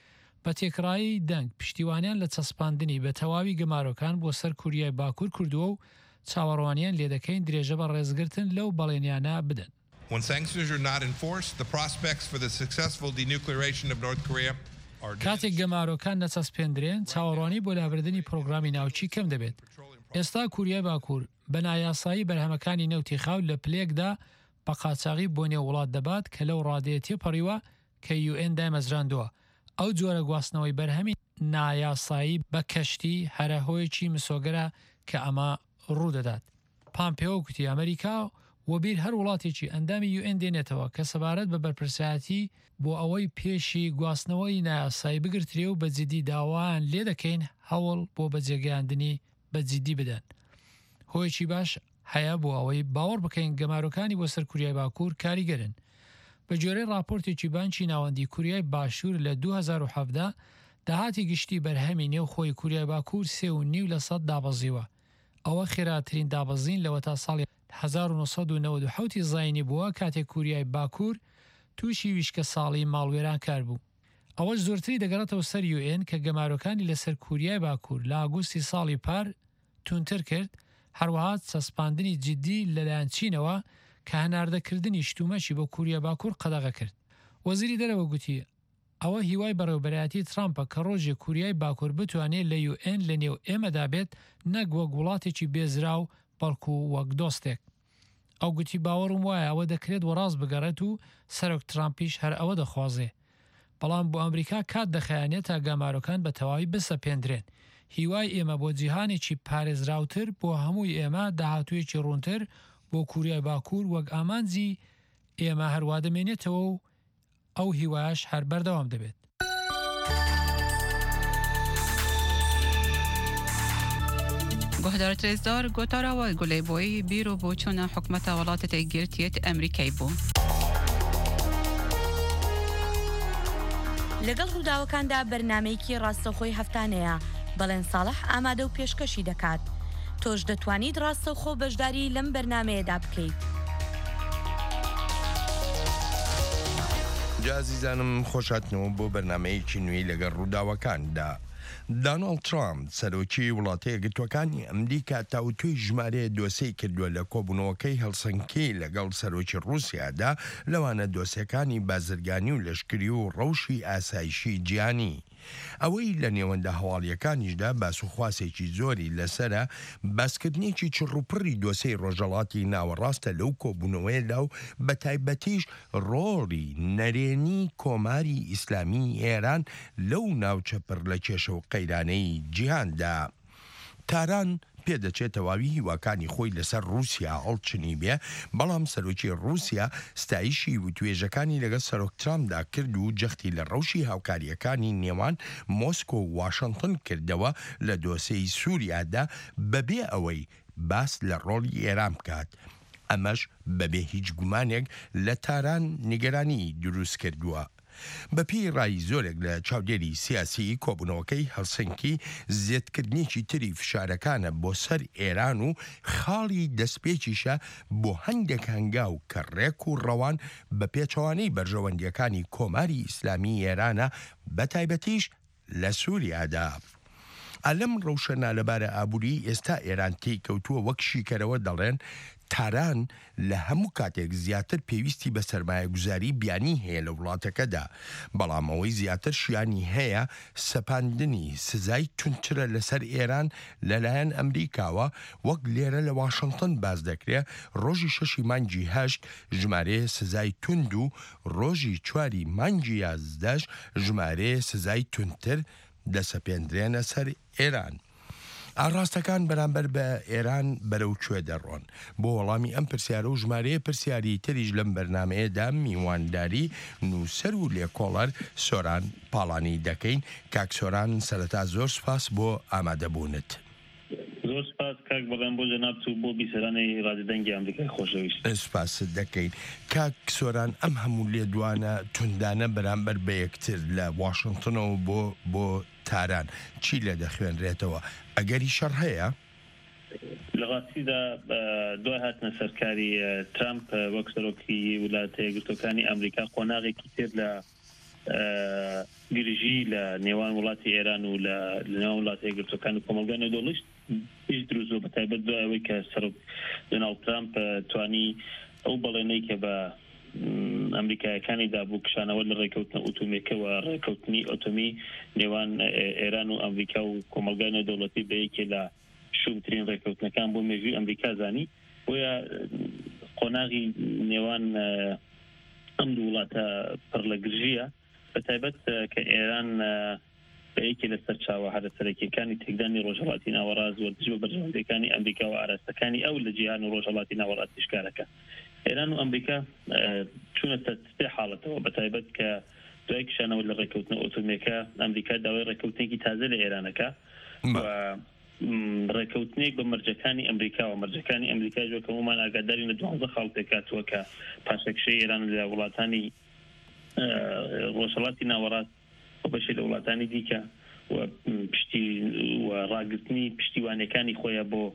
بە تێکڕایی دەنگ پشتیوانیان لە چەسپاندنی بە تەواوی گەمارۆکان بۆ سەر کوریای باکوور کردووە و چاوەڕوانیان لێ دەکەین درێژە بە ڕێزگرتن لەو بەڵێنیانە بدەن. When sanctions are not enforced, the prospects for the successful denuclearation of North Korea are کاتێک گەمارۆکان نەچەسپێندرێن چاوەڕوانی بۆ لابردنی پرۆگرامی ناوچی کەم دەبێت. ئێستا کوریای باکوور بە نایاسایی بەرهەمەکانی نەوتی خاو لە پلێکدا بە قاچاغی بۆ نێو وڵات دەبات کە لەو ڕادەیە تێپەڕیوە کە یو ئێن دامەزراندووە. ئەو جۆرە گواستنەوەی بەرهەمی نایاسایی بە کەشتی هەرە هۆیەکی مسۆگەرە کە ئەمە ڕوودەدات. پامپێۆ کوتی ئەمریکا وەبیر هەر وڵاتێکی ئەندامی یو ئێن دێنێتەوە کە سەبارەت بە بەرپرسایەتی بۆ ئەوەی پێشی گواستنەوەی نایاسایی بگرترێ و بەجددی داوایان لێ دەکەین هەوڵ بۆ بەجێگەیاندنی بەجددی بدەن. هۆیەکی باش هەیە بۆ ئەوەی باوەڕ بکەین گەمارۆکانی بۆ سەر کوریای باکوور کاریگەرن. بە جۆرەی راپۆرتێکی بانکی ناوەندی کوریای باشوور لە دوو هەزار و حەڤدا داهاتی گشتی بەرهەمی نێو خۆی کوریای باکوور سێ و نیو لە سەد دابەزیوە. ئەوە خێراترین دابەزین لەوە تا ساڵی هەزار و نۆ سەد و نەوەد و حەوتی زاینی بووە کاتێک کوریای باکوور تووشی ویشکە ساڵی ماڵوێران کار بوو. ئەوەش زۆرتری دەگەڕێتەوە سەر یو ئێن کە گەمارۆکانی لەسەر کوریای باکوور لە ئاگوستی ساڵی پار تونتر کرد، هەروەها چەسپاندنی جددی لەلایەن چینەوە کە هەناردەکردنی شتومەشی بۆ کوریای باکوور قەدەغە کرد. وەزیری دەرەوە گوتی ئەوە هیوای بەڕێوەبەرایەتی ترامپە کە ڕۆژێک کوریای باکوور بتوانێت لە یو ئێن لە نێو ئێمەدا بێت نەک وەک وڵاتێکی بێزرا و بەڵکو وەک دۆستێک. ئەو گوتی باوەڕم وایە ئەوە دەکرێت وەڕاست بگەڕێت و سەرۆک ترامپیش هەر ئەوە دەخوازێ. بەڵام بۆ ئەمریکا کات دەخایەنێت تا گەمارۆکان بە تەواوی بسەپێندرێن. هیوای ئێمە بۆ جیهانێکی پارێزراوتر بۆ هەمووی ئێمە داهاتوویەکی ڕوونتر بۆ کوریای باکوور وەک ئامانجی ئێمە هەروە دەمێنێتەوە و ئەو هیوایش هەر بەردەوام دەبێت. گۆهدار ترێزدار گۆتاراوە گولەیبۆی بیرۆ بۆ چۆنە حکومەتە وڵاتە گرتیت ئەمریکای بوو. لەگەڵ ڕووداوەکاندا بەرنامەیەکی ڕاستەخۆی هەفتانەیە بەڵێن ساڵح ئامادە و پێشکەشی دەکات. تۆش دەتوانیت ڕاستەوخۆ بەشداری لەم بەرنامەیەدا بکەیت. جازیزانم خۆشاتنەوە بۆ بەرنامەیەکی نوێی لەگەڵ ڕووداوەکاندا. داناڵد ترامپ سەرۆکی وڵاتە یەکگرتووەکانی ئەمریکا تاوتوی ژمارە دۆسەی کردووە لە کۆبوونەوەکەی هەڵسەنکی لەگەڵ سەرۆکی ڕووسیادا لەوانە دۆسەکانی بازرگانی و لەشکری و ڕەوشی ئاسایشی گیانی. ئەوەی لە نێوەندە هەواڵیەکانیشدا باسوخواسێکی زۆری لەسرە باسکردنێکی چڕوپڕی دۆسەی ڕۆژەڵاتی ناوەڕاستە لەو کۆبوونەوەیەدا و بە تایبەتیش ڕۆڵی نەرێنی کۆماری ئیسلامی ئێران لەو ناوچە پڕ لە کێشە و قەیرانەی جیهاندا. تاران پێدەچێت تەواوی هیواکانی خۆی لەسەر رووسیا هەڵچنی بێ، بەڵام سەرۆکی رووسیا ستایشی و توێژەکانی لەگەڵ سەرۆک ترامپدا کرد و جەختی لە ڕەوشی هاوکاریەکانی نێوان مۆسکۆ و واشنگتن کردەوە لە دۆسەی سووریادا بەبێ ئەوەی باس لە ڕۆڵی ئێران بکات. ئەمەش بەبێ هیچ گومانێک لە تاران نیگەرانی دروست کردووە. بەپی ڕای زۆرێک لە چاودێری سیاسی کۆبوونەوەکەی هەڵسەنکی زیێدکردنیی تری فشارەکانە بۆ سەر ئێران و خاڵی دەستپێکیشە بۆ هەندێک هەنگاو کە ڕێک و ڕەوان بە پێچەوانەی بەرژەوەندیەکانی کۆماری ئیسلامی ئێرانە بە تایبەتیش لە سووریادا. ئەلەم ڕەوشەنا لەبارە ئابووری ئێستا ئێران تێی کەوتووە وەک شیکەرەوە دەڵێن تاران لە هەموو کاتێک زیاتر پێویستی بە سەرمایە گوزاری بیانی هەیە لە وڵاتەکەدا، بەڵام ئەوەی زیاتر شیانی هەیە سەپاندنی سزای تونترە لەسەر ئێران لەلایەن ئەمریکاوە وەک لێرە لە واشنگتن باز دەکرێت. ڕۆژی شەشی مانگی هەشت ژمارەیە سزای تند و ڕۆژی چواری مانگی یازدەش ژمارەیە سزای تونتر دەسەپێندرێنە سەر ئێران. ئاڕاستەکان بەرامبەر بە ئێران بەرەو کوێ دەڕۆن؟ بۆ وەڵامی ئەم پرسیارە و ژمارەیە پرسیاری تریش لەم بەرنمەیەدا میوانداری نووسەر و لێکۆڵەر سۆران پاڵانی دەکەین. کاک سۆران سەرەتا زۆر سپاس بۆ ئامادەبوونت. زۆر سپاس کاک بەڵێن بۆ جەنابچ و بۆ بیسەرانی ڕادیۆدەنگی ئەمریکای خۆشەویست. سپاست دەکەین. کاک سۆران ئەم هەموو لێدوانە توندانە بەرامبەر بە یەکتر لە واشنگتنەوە بۆ بۆ تاران چی لێ دەخوێنرێتەوە؟ ئەگەری شەڕ هەیە؟ لە ڕاستیدا دوای هاتنە سەرکاری ترامپ وەک سەرۆکی ویلایەتە یەکگرتووەکانی ئەمریکا قۆناغێکی تر لە گرژی لە نێوان وڵاتی ئێران و لە نێوان وڵاتی یەکگرتوەکان و کۆمەلگای نێودەوڵەتیش هیچ دروست بە تایبەت دوای ئەوەی کە سەرۆک دۆناڵد ترامپ توانی ئەو بەڵێنەی کە بە ئەمریکایەکانی دابوو کشانەوە لە ڕێکەوتنە ئۆتۆمیەکەوە ڕێکەوتنی ئۆتۆمی نێوان ئێران و ئەمریکا و کۆمەلگای نێودەوڵەتی بە یەکێ لە شومترین ڕێکەوتنەکان بۆ مێژووی ئەمریکا زانی بۆیە قۆناغی نێوان ئەم دوو وڵاتە پڕ لە گرژیە بە تایبەت کە ئێران بەیەکی لە سەر چاوە هەرە سەرەکیەکانی تێکدانی ڕۆژهەڵاتی ناوەڕاست وەردەست بە بەرژەوەندەکانی ئەمریکا و ئاراستەکانی ئەو لە جیهان و ڕۆژهەڵاتی ناوەڕاست شکارەکە ئێران و ئەمریکا چوونەتە سێ حاڵەتەوە بە تایبەت کە دوای کشانەوە لە ڕێکەوتنە ئۆتۆمیەکە ئەمریکا داوای ڕێکەوتنێکی تازە لە ئێرانەکە ڕێکەوتنێک بە مەرجەکانی ئەمریکا و مەرجەکانی ئەمریکای جۆ کەمومان ئاگاداری لە دوانزە خاڵ پێکاتووە کە پاشەکشەی ئێران لە وڵاتانی ڕۆژهەڵاتی ناوەڕاست بەشی لە وڵاتانی دیکە و پشتی و ڕاگررتنی پشتیوانەکانی خۆیان بۆ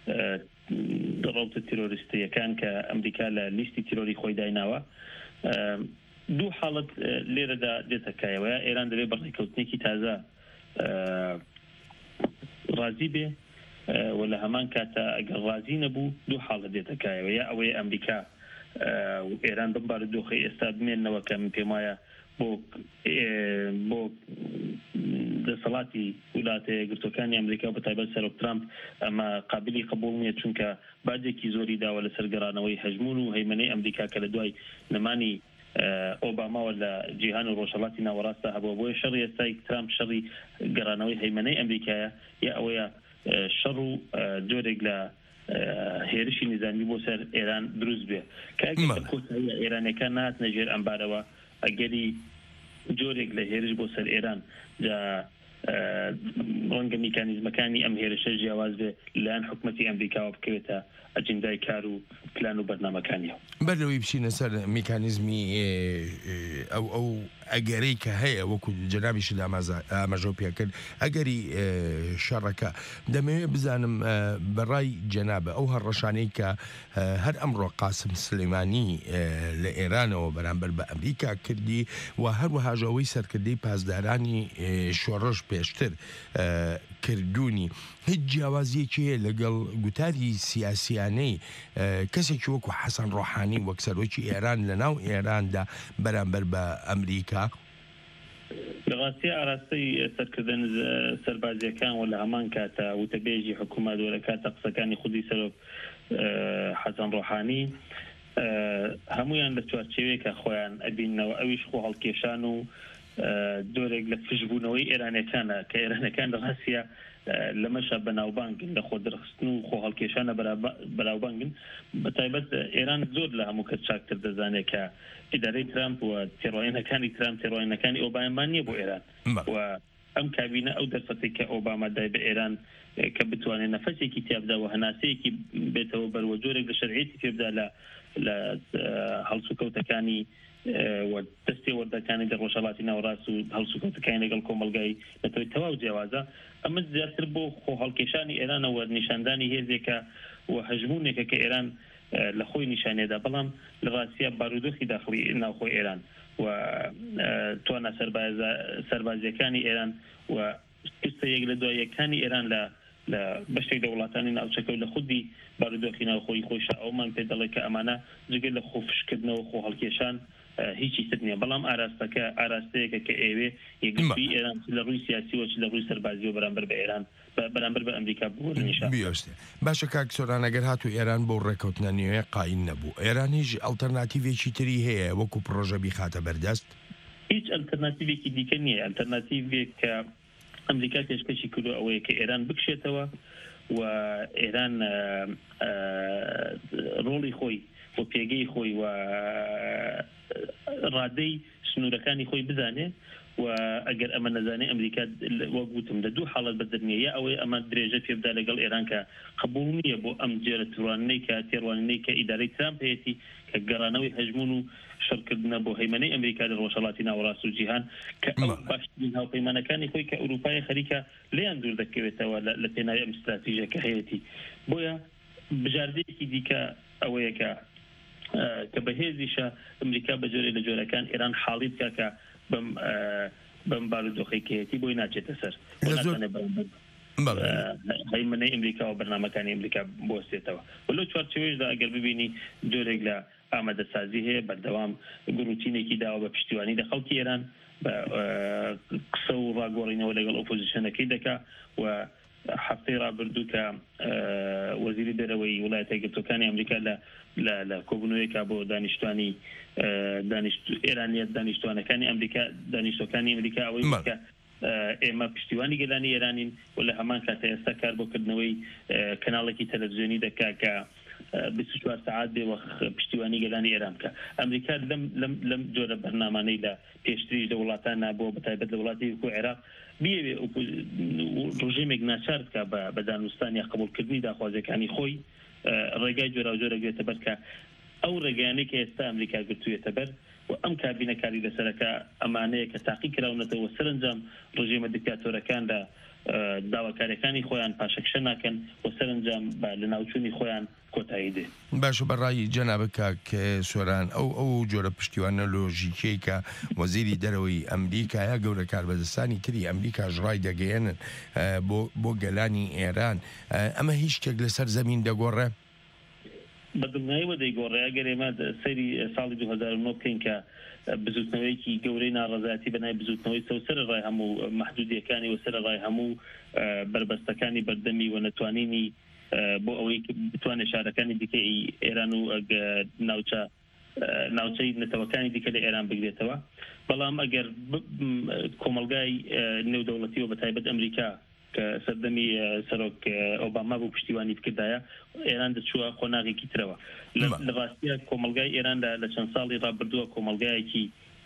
ڕەوتە تیرۆریستیەکان کە ئەمریکا لە لیستی تیرۆری خۆی دایناوە دوو حاڵت لێرەدا دێتەکایەوە ئێران دەبێت بە ڕێکەوتنێکی تازە ڕازی بێ و لە هەمان کاتە ئەگەر ڕازی نەبوو دوو حاڵە دێتەکایەوە یا ئەوەیە ئەمریکا ئێران بمبارە دۆخی ئێستا بمێنەوە کە من پێم وایە بۆ بۆ دەسەڵاتی وڵاتە یەکگرتوەکانی ئەمریکا بە تایبەت سەرۆک ترامپ ئەمە قابلی قبول نییە چونکە باجێکی زۆری داوە لە سەرگەڕانەوەی هەژمون و هەیمەنەی ئەمریکا کە لە دوای نەمانی ئۆباماوە لە جیهان و ڕۆژهەڵاتی ناوەڕاستە هەبووە بۆیە شەڕی ئێستای ترامپ شەڕی گەڕانەوەی هەیمەنەی ئەمریکایە یا ئەوەیە شەڕ و جۆرێک لە هێرشی نظامی بۆ سەر ئێران دروست بێ کە ئێرانەکان نات نەژێر ئەمبارەوە ئەگەری جۆرێک لە هێرش بۆ سەر ئێران جا ڕەنگە میکانیزمەکانی ئەم هێرشە جیاواز بێ لەلایەن حکوومەتی ئەمریکاوە بکەوێتە ئەجندای کار و پلان و بەرنامەکانیەوە بەرەوەی بچینە سەر میکانیزمی ئەو ئەو ئەگەرەی کە هەیە وەکو جەنابیش لە ئاماژە پێ کرد ئەگەری شەڕەکە دەمەوێت بزانم بەڕای جەنابە ئەو هەڕەشانەی کە هەر ئەمڕۆ قاسم سلەیمانی لە ئێرانەوە بەرامبەر بە ئەمریکا کردی و هەروەهاژەوەی سەرکردەی پاسدارانی شۆڕش پێشتر کردوونی هیچ جیاوازیەکی هەیە لەگەڵ گوتاری سیاسیانەی کەسێکی وەکو حەسەن ڕۆحانی وەک سەرۆکی ئێران لە ناو ئێراندا بەرامبەر بە ئەمریکا لەڕاستی ئاراستەی سەرکردن سەربازیەکان و لە هەمان کاتە وتەبێژی حکوومەت وەرە کاتە قسەکانی خودی سەرۆک حەسەن ڕۆحانی هەمویان لە چوارچێوەیەکە خۆیان ئەبینەوە ئەویش خۆ هەڵکێشان و دۆرێک لە فشبوونەوەی ئێرانەکانە کە ئێرانەکان لە ڕاستیە لەمەشە بەناوبانگن لە خۆ دەرخستن و خۆ هەڵکێشانە بەناوبانگن بە تایبەت ئێران زۆر لە هەموو کەس چاکتر دەزانێت کە ئیدارەی ترامپ و تێڕۆینەکانی ترامپ تێڕۆینەکانی ئۆبامان نییە بۆ ئێران و ئەم کابینە ئەو دەرفەتی کە ئۆباما دای بە ئێران کە بتوانێت نەفەسێکی تیابدا و هەناسەیەکی بێتەوە بەروە جۆرێک لە شەرعیەتی پێبدا لە لە هەڵسوکەوتەکانی دەستی وەردەکانی دە ڕۆژهەڵاتی ناوەڕاست و هەڵسوکەوتەکانی لەگەڵ کۆمەلگای لەتەوەی تەواو جیاوازە ئەمە زیاتر بۆ خۆ هەڵکێشانی ئێرانەوە نیشاندانی هێزێکە و هەژمونێکە کە ئێران لە خۆی نیشانێدا بەڵام لە ڕاستیە بارودۆخی داخلی ناوخۆی ئێران و توانە سەربازیەکانی ئێران و کستە یەک لە دواییەکانی ئێران لە لە بەشێک لە وڵاتانی ناوچەکە و لە خودی بارودۆخی ناوخۆی خۆشە ئەومان پێ دەڵێت کە ئەمانە جگە لە خۆفشکردنەوە خۆ هەڵکێشان هیچی تر نییە بەڵام ئاراستەکە ئاراستەیەکە کە ئێوێ یەکگرتووی ئێران لە ڕووی سیاسی و لە ڕووی سەربازی و بەرامبەر بە ئێران بەرامبەر بە ئەمریکا بووڕنیشە باشە کاک سۆران ئەگەر هاتوو ئێران بۆ ڕێکەوتنە نوێ قاین نەبوو ئێران هیچ ئەڵتەرناتیڤێکی تری هەیە وەکو پرۆژە بیخاتە بەردەست هیچ ئەلتەرناتیڤێکی دیکە نییە ئەلتەرناتیڤێک کە ئەمریکا پێشکەشی کردو ئەوەیە کە ئێران بکشێتەوە و ئێران ڕۆڵی خۆی و پێگەی خۆی و ڕادەی سنوورەکانی خۆی بزانێ و ئەگەر ئەمە نەزانێ ئەمریکا وەگوتم لە دوو حاڵەت بەدرنیە یا ئەوەی ئەمە درێژە پێبدا لەگەڵ ئێران کە قبول نییە بۆ ئەم جێرە توانەی کە تێڕوانەی کە ئیدارەی ترامپ هەیەی کە گەڕانەوەی هەژمون و شەڕکردنە بۆ هەیمەنەی ئەمریکا لە ڕۆژهەڵاتی ناوەڕاست و جیهان کە باشترین هاوپەیمانەکانی خۆی کە ئەوروپای خەریکە لێیان دوور دەکەوێتەوە لە پێناوی ئەم استراتیژیەکە هەیەی بۆیە بژاردەیەکی دیکە ئەوەیە کە کە بەهێزیشە ئەمریکا بە جۆرێ لە جۆرەکان ئێران حاڵی بکە کە بم بم بارودۆخێکەتی بۆی ناچێتە سەر هەیمنەی ئەمریکا و بەرنامەکانی ئەمریکا بۆستێتەوە لەو چوارچێوەیەشدا ئەگەر ببینی جۆرێک لە ئامادەسازی هەیە بەردەوام گروتینێکی داوە بە پشتیوانی دە خەڵکی ئێران بە قسە و ڕاگۆڕینەوە لەگەڵ ئۆپۆزیشنەکەی دەکا و هەفتەی ڕابردوو کە وەزیری دەرەوەی وڵایەتە یەکگرتووەکانی ئەمریکا لە لە کۆبوونەوەیەکا بۆ دانیشتوانی ئێرانیەت دانیشتوانەکانی ئەمریکا دانیشتۆکانی ئەمریکا ئەوەی کە ئێمە پشتیوانی گەلانی ئێرانین و لە هەمان کاتە ئێستا کار بۆکردنەوەی کەناڵێکی تەلەڤیزیۆنی دەکا کە بیست و چوار ساعات بێ پشتیوانی گەلانی ئێران بکە ئەمریکا لەم جۆرە بەرنامانەی لە پێشتریش لە وڵاتان نابووە بەتایبەت لە وڵاتی وەکو عێراق بێ ڕژێمێک ناچار بکە بە دانوستانی قبولکردنی داخوازیەکانی خۆی ڕێگای جۆرا و جۆرە گوێتە بەر کە ئەو ڕێگەیانەی کە ئێستا ئەمریکا گرتوویەتە بەر و ئەم کابینەکاری لەسەرەکە ئەمانەیە کە تاقی کراونەتەوە سەرنجام ڕژێمە دیکتاتۆرەکان لە داواکاریەکانی خۆیان پاشەکشە ناکەن و سەرنجام لە ناوچوونی خۆیان کۆتایی دێ باش بەڕای جەنابە کاک سۆران ئەو ئەو جۆرە پشتیوانە لۆژیکەی کە وەزیری دەرەوەی ئەمریکایە گەورە کاربەدەستانی تری ئەمریکاش ڕای دەگەیەنن بۆ گەلانی ئێران ئەمە هیچ شتێک لەسەر زەمین دەگۆڕێ بەدڵنیاییەوە دەیگۆڕێ ئەگەر ئێمە سەیری ساڵی دوو هەزار و نۆ بکەین کە بزوتنەوەیکی گەورەی ناڕەزایەتی بەنای بزوتنەوەی سەر ڕای هەموو مەحدودیەکانی و سەر ڕای هەموو بربەستەکانی بەردەمی و نەتوانینی بۆ ئەوەی بتوانێت شارەکانی دیکەی ئێران و ناوچە ناوچەی نەتەوەکانی دیکە لە ئێران بگرێتەوە بەڵام ئەگەر کۆمەلگای نێودەوڵەتیەوە بەتایبەت ئەمریکا کە سەردەمی سەرۆک ئۆباما بۆ پشتیوانی بکردایە ئێران دەچووە خۆناغێکی ترەوە لە ڕاستیە کۆمەلگای ئێراندا لە چەند ساڵی ڕابردووە کۆمەلگایەکی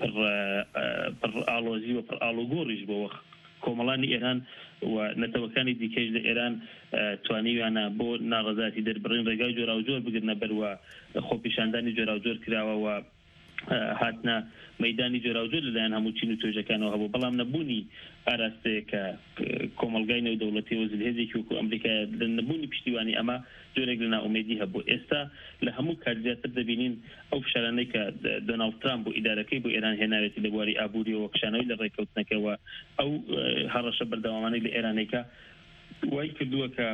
پڕ ئالۆزی و پڕ ئالۆگۆڕیش بۆ وەخ کۆمەڵانی ئێران و نەتەوەکانی دیکەش لە ئێران توانیویانە بۆ ناڕەزاتی دەربڕین ڕێگای جۆرا و جۆر بگرنە بەروە خۆپیشاندانی جۆرا و جۆر کراوە و هاتنە مەدانی جۆرا و جۆر لەلایەن هەموو چین و توێژەکانەوە هەبوو بەڵام نەبوونی ئاراستەیە کە کۆمەلگای نێودەوڵەتی و زلهێزێکی وەکو ئەمریکا لە نەبوونی پشتیوانی ئەمە جۆرێک لە ناومێدی هەبوو ئێستا لە هەموو کات زیاتر دەبینین ئەو فشارانەی کە دۆناڵد ترامپ بۆ ئیدارەکەی بۆ ئێران هێناوێتی لە بواری ئابووریەوە کشانەوەی لە ڕێکەوتنەکەەوە ئەو هەڕەشە بەردەوامانەی لە ئێرانێکە وای کردووە کە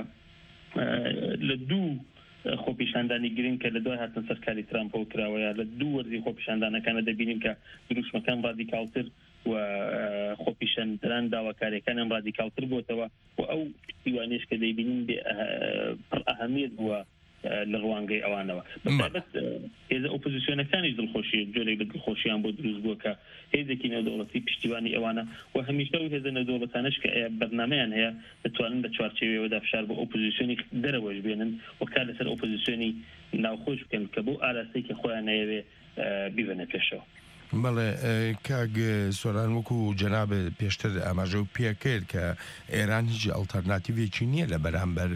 لە دوو خۆپیشاندانی گرین کە لە دوای هاتن سەرکاری ترامپۆ کراوەیە لە دوو وەرزی خۆپیشاندانەکانە دەبینین کە دروشمەکان ڕادیکالتر و خۆپیشاندران داواکاریەکانیان ڕادیکالتر بووتەوە و ئەو پشتیوانیش کە دەیبینین پڕ ئەهەمیەت بووە لە ڕوانگەی ئەوانەوە بەتایبەت هێزە ئۆپۆزیسیۆنەکانیش دڵخۆشی جۆرێک لە دڵخۆشییان بۆ دروست بووە کە هێزێکی نێودەوڵەتی پشتیوانی ئەوانە و هەمیشە و هێزە نێودەوڵەتانەش کە بەرنامەیان هەیە دەتوانن بە چوارچێوەیەوەدا فشار بۆ ئۆپۆزیسیۆنی دەرەوەش بێنن و کار لەسەر ئۆپۆزیسیۆنی ناوخۆش بکەن کە بۆ ئاراستەی کە خۆیان نەیەوێ بیبەنە پێشەوە بەڵێ کاگ سۆران وەکو جەناب پێشتر ئاماژە و پێکرد کە ئێران هیچ ئەڵتەرناتیڤێکی نییە لە بەرامبەر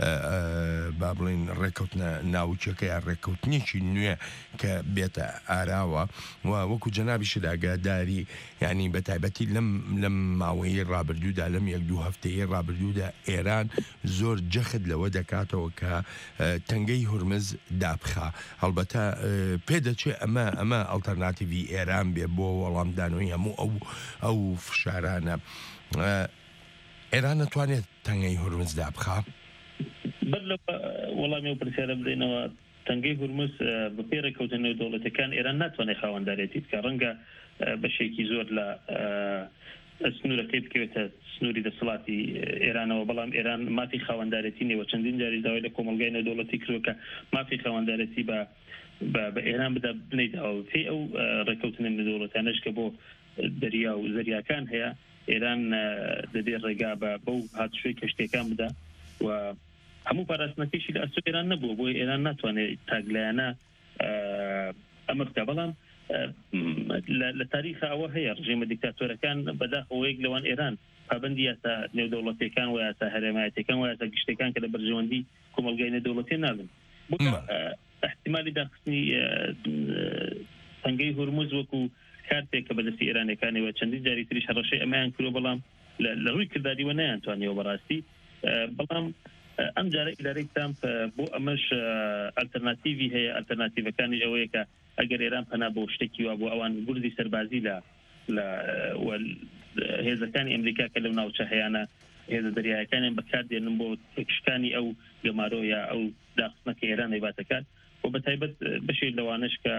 با بڵین ڕێکەوتنە ناوچەکە یا ڕێکەوتنیی نوێ کە بێتە ئاراوە و وەکو جەنابیش ئاگاداری ینی بە تایبەتی لەم لەم ماوەی ڕابردوودا لەم یەک دوو هەفتەیە ڕابردوودا ئێران زۆر جەخت لەوە دەکاتەوە کە تەنگەی هورمز دابخا هەڵبەتە پێدەچێت ئەمە ئەمە ئەڵتەرناتیڤی ئێران بێ بۆ وەڵامدانەوەی هەموو ئەو ئەو فشارانە ئێران نەتوانێت تەنگەی هورمز دابخا بەر لە وەڵامی و پرسیارە بدەینەوە تەنگەی هورمز بە پێ ڕێکەوتنە نێودەوڵەتیەکان ئێران ناتوانێت خاوەندارێتی بکە ڕەنگە بەشێکی زۆر لە سنوورەکەی بکەوێتە سنووری دەسەڵاتی ئێرانەوە بەڵام ئێران مافی خاوەندارەتی نێوە چەندین جاری داوای لە کۆمەلگای نێودەوڵەتی کردوکە مافی خاوەندارەتی بە بە ئێران بدا بنیداوە پێی ئەو ڕێکەوتنە نێودەوڵەتانەش کە بۆ دەریا و زەریاکان هەیە ئێران دەبێت ڕێگا بە بەو هاتشوی کەشتەکان بدا و هەموو پاراستنەکەیشی لە ئەسۆ ئێران نەبووە بۆی ئێران ناتوانێت تاگلایانە ئەمە بکە بەڵام لە تاریخە ئەوە هەیە ڕژێمە دیکتاتۆرەکان بەداخەوەیەک لەوان ئێران پابەندی یاسا نێودەوڵەتیەکان و یاسا هەرێمایەتەکان و یاسا گشتەکان کە لە بەرژەوەندی کۆمەلگای نێودەوڵەتی نابن احتمالی داخستنی تەنگەی هورمز وەکو کارتێک کە بەدەستی ئێرانەکانەوە چەندین جاری تریش هەڕەشەی ئەمەیان کردو بەڵام لە ڕووی کرداریوە نەیانتوانیەوە بەڕاستی بەڵام ئەم جارە ئیدارەی ترامپ بۆ ئەمەش ئەلتەرناتیڤی هەیە ئەلتەرناتیڤەکانی ئەوەیە کە ئەگەر ئێران پەنا بۆ شتێکی وا بۆ ئەوان گوردی سەربازی لە لە هێزەکانی ئەمریکا کە لەو ناوچە هەیەە هێزە دەریایەکانیان بەکاردێنن بۆ تێکشکانی ئەو گەمارۆیە ئەو داخستنەکە ئێران دەیباتەکات و بە تایبەت بەشێک لەوانش کە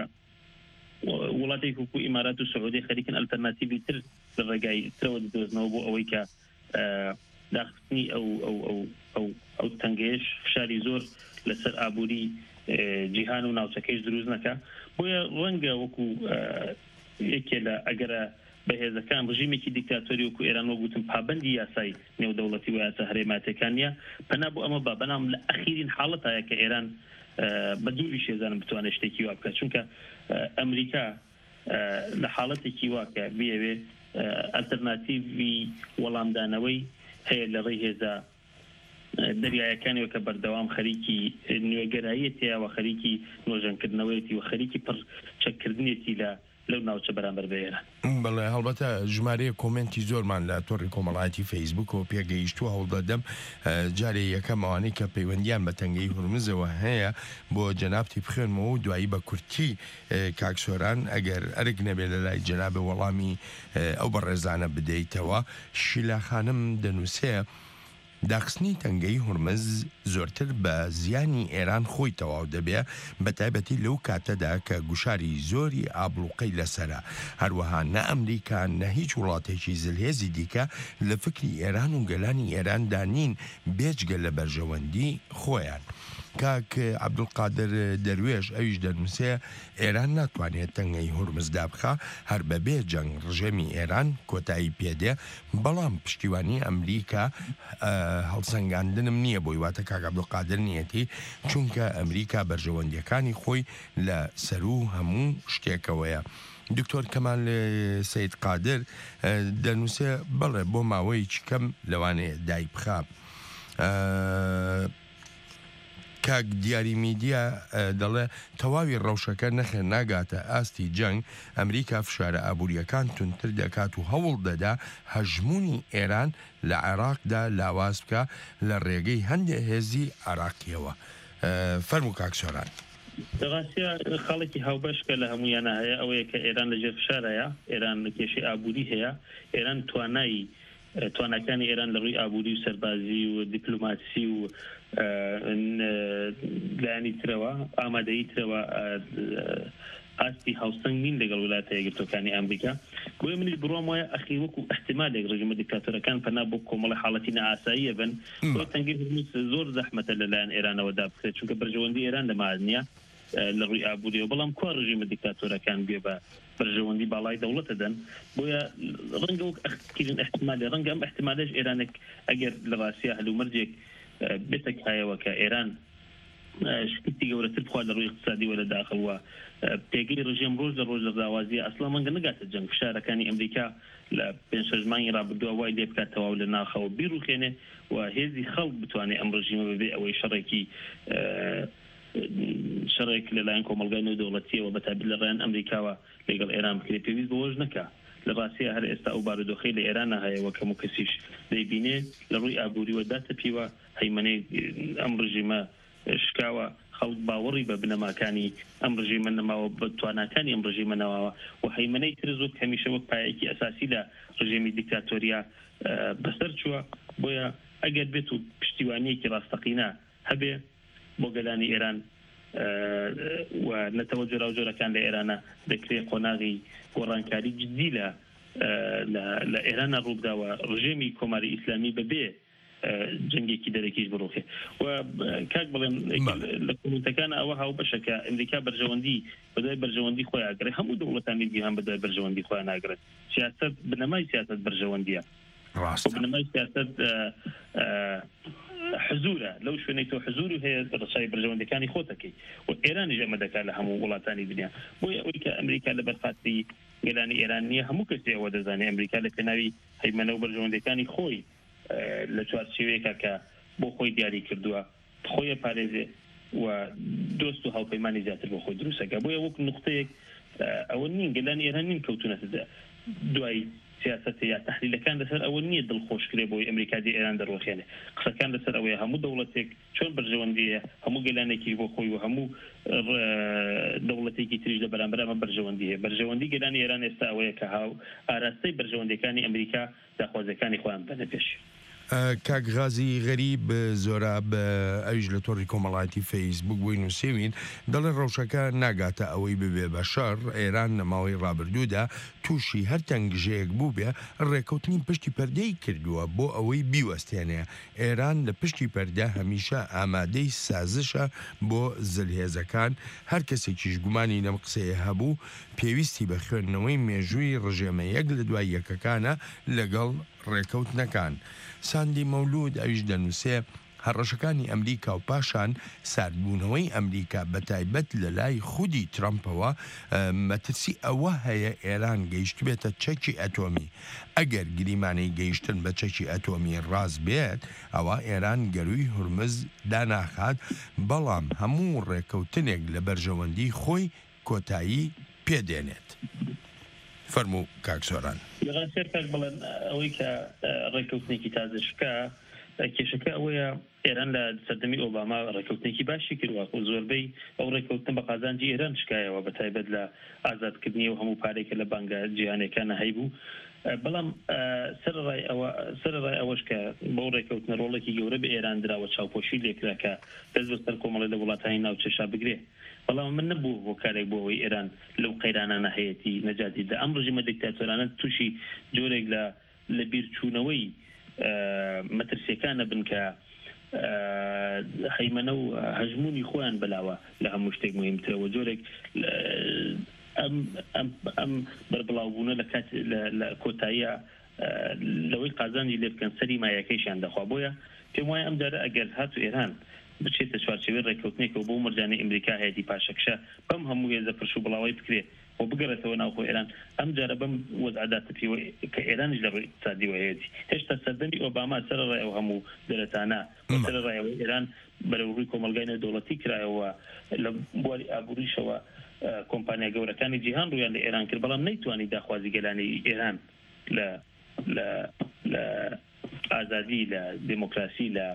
وڵاتی حکومت ئیمارات و سعودی خەریکن ئەلتەرناتیڤی تر لە ڕێگای ترەوە دۆزنەوە بۆ ئەوەی کە داخستنی ئەو ئەو ئەو ئەو ئەو تەنگەیەش فشاری زۆر لەسەر ئابووری جیهان و ناوچەکەیش دروست نەکە بۆیە ڕەنگە وەکو یەکێ لە ئەگەرە بەهێزەکان ڕژیمێکی دیکتاتۆری وەکو ئێران وەگوتم پابندی یاسای نێودەوڵەتی و یاسا هەرێماتەکان نیە پەنا بۆ ئەمە با بەنام لە ئەخیرین حاڵەتایە کە ئێران بە دووری شێزانم بتوانێت شتێکی وا بکات چونکە ئەمریکا لە حاڵەتێکی واکە بێوێ ئەلتەرناتیڤی وەڵامدانەوەی هەیە لە ڕێی هێزە دەریایەکانیەوە کە بەردەوام خەریکی نوێگەرایەتەیە و خەریکی نۆژەنکردنەوەیەتی و خەریکی پڕ چەککردنێتی لە لەو ناوچە بەرامبەر بە ئێران بەڵێ هەڵبەتە ژمارەیە کۆمنتی زۆرمان لە تۆڕی کۆمەڵایەتی فەیسبوک و پێگەیشتووە هەوڵدەدەم جارێ یەکەم ئەوانەی کە پەیوەندیان بە تەنگەی هورمزەوە هەیە بۆ جەنابتی بخێنمەوە و دوایی بە کورتی کاکسۆران ئەگەر ئەرگ نەبێت لە لای جەنابە وەڵامی ئەو بەڕێزانە بدەیتەوە شیلا خانم دەنووسەیە داخستنی تەنگەی هورمز زۆرتر بە زیانی ئێران خۆی تەواو دەبێ بە تایبەتی لەو کاتەدا کە گوشاری زۆری ئابلوقەی لەسرە هەروەها نە ئەمریکا نە هیچ وڵاتێکی زلهێزی دیکە لە فکری ئێران و گەلانی ئێراندا نین بێجگە لە بەرژەوەندی خۆیان کاک عەبدولقادر دەروێش ئەویش دەنووسێ ئێران ناتوانێت تەنگەی هورمزدا بخە هەر بەبێ جەنگ ڕژێمی ئێران کۆتایی پێدێ بەڵام پشتیوانی ئەمریکا هەڵسەنگاندنم نییە بۆی واتە کاک عەبدولقادر نیەتی چونکە ئەمریکا بەرژەوەندیەکانی خۆی لە سەر و هەموو شتێکەوەیە. دکتۆر کەمال سەید قادر دەنووسێ بەڵێ بۆ ماوەیەکی کەم لەوانەیە دای بخە کاک دیاری میدیا دەڵێ تەواوی ڕەوشەکە نەخێ ناگاتە ئاستی جەنگ ئەمریکا فشارە ئابوووریەکان تونتر دەکات و هەوڵ دەدا هەژمونی ئێران لە عێراقدا لاواز بکە لە ڕێگەی هەندێک هێزی عێراقیەوە. فەرموو کاکسۆران. دەڕاستیە خەڵکی هاوبەشکە لە هەمویانە هەیە ئەوەیە کە ئێران لەژێر فشارەیە ئێران کێشەی ئابووری هەیە ئێران توانایی توانەکانی ئێران لە ڕووی ئابووری و سەربازی و دیپلۆماسی و لایانی ترەوە ئامادەیی ترەوە ئاستی هاوسەنگ نین لەگەڵ وڵاتە یەکگرتووەکانی ئەمریکا بۆیە منیش بڕوام وایە ئەخی وەکو احتیمالێک ڕژیمە دیکتاتۆرەکان پەنا بۆ کۆمەڵی حاڵەتی نائاساییە بن بۆ تەنگەی هورمز زۆر زەحمەتە لەلایەن ئێرانەوە دابکرێت چونکە بەرژەوەندی ئێران لەماز نییە لە ڕووی ئابووریەوە بەڵام کوا ڕژیمە دیکتاتۆرەکان بێ بە بەرژەوەندی باڵای دەوڵەتە دەن بۆیە ڕەنگە وەک ئەخکردن احتیمالێ ڕەنگە ئەم احتیمالەش ئێرانێک ئەگەر لە ڕاستیە هەلومەرجێک بێتێک هایەوە کە ئێران شکستی گەورەتر بخوا لە ڕووی اقتصادیوە لە داخەوە پێگەی ڕژیم ڕۆژ لە ڕۆژ لە داوازیە ئەسڵا مەنگە نەگاتە جەنگ فشارەکانی ئەمریکا لە پێنج شەش مانگی ڕابردووە وای لێ بکات تەواو لە ناخەوە بیرروخێنێ و هێزی خەڵک بتوانێت ئەم ڕژیمە ببێ ئەوەی شەڕێکی شەڕێک لەلایەن کۆمەلگای نێودەوڵەتیەوە بەتابەت لە ڕێیان ئەمریکاوە لەگەڵ ئێران بکرێت پێویست بەوەش نەکا لە ڕاستیە هەر ئێستا ئەو بارودۆخەی لە ئێرانە هەیەوە کەم و کەسیش دەیبینێ لە ڕووی ئابووریوە داتەپیوە هەیمەنەی ئەم ڕژیمە شکاوە خەڵک باوەڕی بە بنەماکانی ئەم ڕژیمە نەماوە بە تواناکانی ئەم ڕژیمە نەماوە و هەیمەنەی تر زۆر هەمیشە وەک پایەکی ئەساسی لە ڕژیمی دیکتاتۆریا بەسەر چووە بۆیە ئەگەر بێت و پشتیوانیەکی ڕاستەقینە هەبێ بۆ گەلانی ئێران و نەتەوە جۆرا و جۆرەکان لە ئێرانە دەکرێت قۆناغی گۆڕانکاری جدی لە لە ئێرانە ڕووداوە ڕژێمی کۆماری ئیسلامی بەبێ جنگێکی دەرەکیش بڕۆخێ و کاک بڵێن لە کۆمنتەکانە ئەوە هاو بەشەکە ئەمریکا بەرژەوەندی بەدوای بەرژەوەندی خۆی ئاگرێت هەموو دەوڵەتانی جیهان بەدوای بەرژەوەندی خۆیان ئاگرێت سیاسەت بنەمای سیاسەت بەرژەوەندیە بنەمای سیاسەت حزورە لەو شوێنەی تۆ حزور هەیە ڕسای بەرژەوەندەکانی خۆتەکەی و ئێرانی ژەمە دەکات لە هەموو وڵاتانی دنیا بۆیە ئەوەی کە ئەمریکا لە بەرخاستی گەلانی ئێران نییە هەموو کەسی ئەوە دەزانێت ئەمریکا لە پێناوی هەیمەنە و بەرژەوەندەکانی خۆی لە چوارچێوەیەکە کە بۆ خۆی دیاری کردووە خۆیە پارێزێ و دۆست و هاوپەیمانی زیاتر بۆ خۆی دروستەکە بۆیە وەک نقطەیەک ئەوە نین گەلانی ئێران نین کەوتونەتە دوای سیاست یا تحلیلەکان لەسەر ئەوە نییە دڵخۆشکرێ بۆی ئەمریکا دی ئێران دەڕۆخێنێ قسەکان لەسەر ئەوەیە هەموو دەوڵەتێک چۆن بەرژەوەندیە هەموو گەلانێکی بۆ خۆی و هەموو دەوڵەتێکی تریش لە بەرامبەر ئەمە بەرژەوەندیە بەرژەوەندی گەلانی ئێران ئێستا ئەوەیە کە هاو ئاراستەی بەرژەوەندەکانی ئەمریکا داخوازەکانی خۆیان بەنە پێش. کاک غازی غەریب زۆرە بە ئەویش لە تۆڕی کۆمەڵایەتی فەیسبوک بووی نووسێوین دەڵێ ڕەوشەکە ناگاتە ئەوەی ببێ بە شەڕ ئێران نەماوەی ڕابردوودا تووشی هەر تەنگژەیەک بوو بێ ڕێکەوتنی پشتی پەردەی کردووە بۆ ئەوەی بیوەستێنێ ئێران لە پشتی پەردە هەمیشە ئامادەی سازشە بۆ زلهێزەکان هەر کەسێکیش گومانی لەم قسەیە هەبوو پێویستی بە خوێندنەوەی مێژووی ڕژێمە یەک لە دوای یەکەکانە لەگەڵ ڕێکەوتنەکان. ساندی مەولود ئەویش دەنووسێ هەڕەشەکانی ئەمریکا و پاشان ساردبوونەوەی ئەمریکا بەتایبەت لە لای خودی ترامپەوە مەترسی ئەوە هەیە ئێران گەیشت بێتە چەکی ئەتۆمی ئەگەر گریمانەی گەیشتن بە چەکی ئەتۆمی ڕاست بێت ئەوە ئێران گەروی هورمز داناخات بەڵام هەموو ڕێکەوتنێک لە بەرژەوەندی خۆی کۆتایی پێدێنێت. فەرموو کاکسۆران بڵێن ئەوەی کە ڕێکەوتنێکی تازشکە کێشەکە ئەوەیە ئێران لە سەردەمی ئۆباما ڕێکەوتنێکی باشی کردووە و زۆربەی ئەو ڕێکەوتن بە قازانجی ئێران شکایەوە بە تایبەت لە ئازادکردنی و هەموو پارێکە لە بانگە جیهانەکانە هەیبوو بەڵام سەرڕای ئەوەش کە بەو ڕێکەوتنە ڕۆڵێکی گەورە بە ئێران درراوە چاوپۆشی لێکرا کە دەست بەسەر کۆمەڵی لە وڵاتانی ناوچەشا بگرێ بەڵام من نەبوو بۆ کارێک بۆ ئەوەی ئێران لەو قەیرانانە هەیەی نەجاتی دا ئەم ڕژیمە دیکتاتۆرانە تووشی جۆرێک لە لە بیرچوونەوەی مەترسیەکانە بن کە هەیمەنە و هەژمونی خۆیان بەلاوە لە هەموو شتێک مهمترەوە جۆرێک ئەم بەربڵاوبوونە لە کات لە کۆتاییە لەوەی قازانی لێ بکەن سەری مایەکەیشان دەخوا بۆیە پێم وایە ئەم جارە ئەگەر هات و ئێران بچێتە چوارچێوەی ڕێکەوتنێکەوە بۆ مەرجانەی ئەمریکا هەیەی پاشەکشە بەم هەموو هێزە پرش و بڵاوی بکرێ و بگەڕێتەوە ناوخۆ ئێران ئەم جارە بەم وەزعداتە پێوە کە ئێرانیش لە ڕێی اقتصادی وهەیەی هێشتا سەردەمی ئۆباما سەرڕای ئەو هەموو دەرەتانە سەرڕایەوەی ئێران بەرەوڕووی کۆمەلگای نێودەوڵەتی کرایەوە لە بواری ئابووریشەوە کۆمپانیا گەورەکانی جیهان ڕویان لە ئێران کرد بەڵام نەیتوانی داخوازی گەلانی ئێران لە لە ئازادی لە دموکراسی لە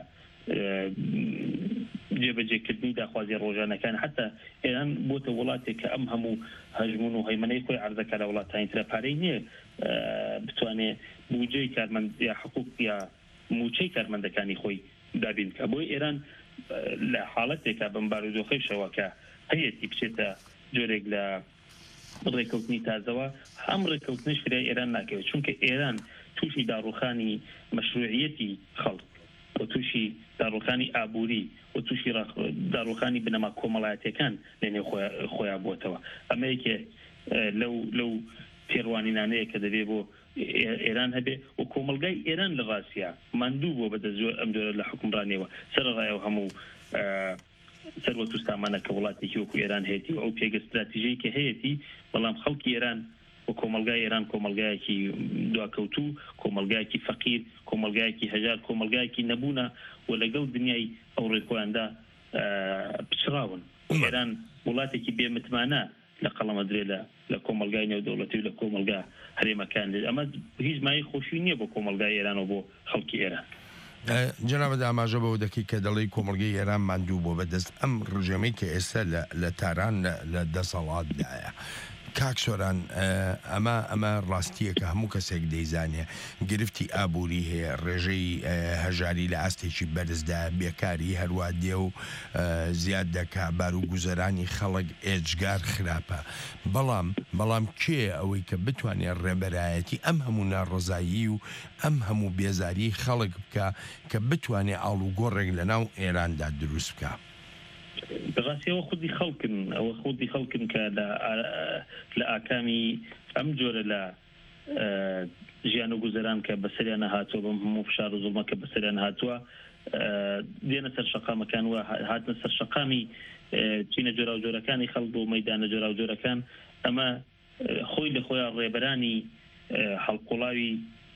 جێبەجێکردنی داخوازی ڕۆژانەکان حتا ئێران بۆتە وڵاتێک کە ئەم هەموو هەژمون و هەیمەنەی خۆی عەرزەکە لە وڵاتانی ترە پارەی نییە بتوانێت بودجەی کارمەند یا حقوق یا موچەی کارمەندەکانی خۆی دابین کە بۆی ئێران لە حاڵەتێکە بەم بارودۆخەیشەوە کە هەیەی بچێتە جۆرێک لە ڕێکەوتنی تازەوە ئەم ڕێکەوتنش فرای ئێران ناکەوێت چونکە ئێران تووشی داڕوخانی مەشروعیەتی خەڵک و تووشی داڕوخانی ئابووری و تووشی داڕوخانی بنەما کۆمەڵایەتەکان لەنێو خۆیان بووتەوە ئەمەیەکێ لەو لەو پێڕوانینانەیە کە دەبێت بۆ ئێران هەبێ و کۆمەلگای ئێران لە ڕاستیا ماندوو بۆ بەدەست ئەم جۆرە لە حکومڕانیەوە سەرڕایەوە هەموو سەروەت و سامانە کە وڵاتێکی وەکو ئێران هەیەی و ئەو پێگە استراتیژیی کە هەیەی بەڵام خەڵکی ئێران و کۆمەلگای ئێران کۆمەلگایەکی دواکەوتوو کۆمەلگایەکی فەقیر کۆمەلگایەکی هەژار کۆمەلگایەکی نەبوونە و لەگەڵ دنیای ئەو ڕێکۆیاندا پچراون ئێران وڵاتێکی بێمتمانە لە قەڵەمەدرێ لە لە کۆمەلگای نێودەوڵەتی و لە کۆمەلگا هەرێمەکان ئەمە هیچ مای خۆشی نییە بۆ کۆمەلگای ئێران و بۆ خەڵکی ئێران. جناب ئاماژە بەوە دەکەی کە دەڵی کۆمەلگەی ئێران ماندوو بۆ بەدەست ئەم ڕژێمەی کە ئێستا لە تاران لە دەسەڵاتدایە. کاکسۆران ئەمە ئەمە ڕاستیە کە هەموو کەسێک دەیزانێ گرفتی ئابووری هەیە ڕێژەی هەژاری لە ئاستێکی بەرزدا بێکاری هەروە دێ و زیاد دەکا بار و گوزەرانی خەڵک ئێجگار خراپە بەڵام بەڵام کێ ئەوەی کە بتوانێت ڕێبەرایەتی ئەم هەموو ناڕزایی و ئەم هەموو بێزاری خەڵک بکە کە بتوانێت ئاڵوگۆڕێک لە ناو ئێراندا دروست بکە. بەڕاستیەوە خودی خەڵکن ئەوە خودی خەڵکن کە لە ئاکامی ئەم جۆرە لە ژیان و گوزەران کە بەسەریانە هاتووە بەم هەموو فشار و زوڵمە کە بەسەریان هاتووە دێنە سەر شەقامەکان و هاتنە سەر شەقامی چینە جۆرا و جۆرەکانی خەڵک بۆ مەیدانە جۆرا و جۆرەکان ئەمە خۆی لە خۆیان ڕێبەرانی هەڵقوڵاوی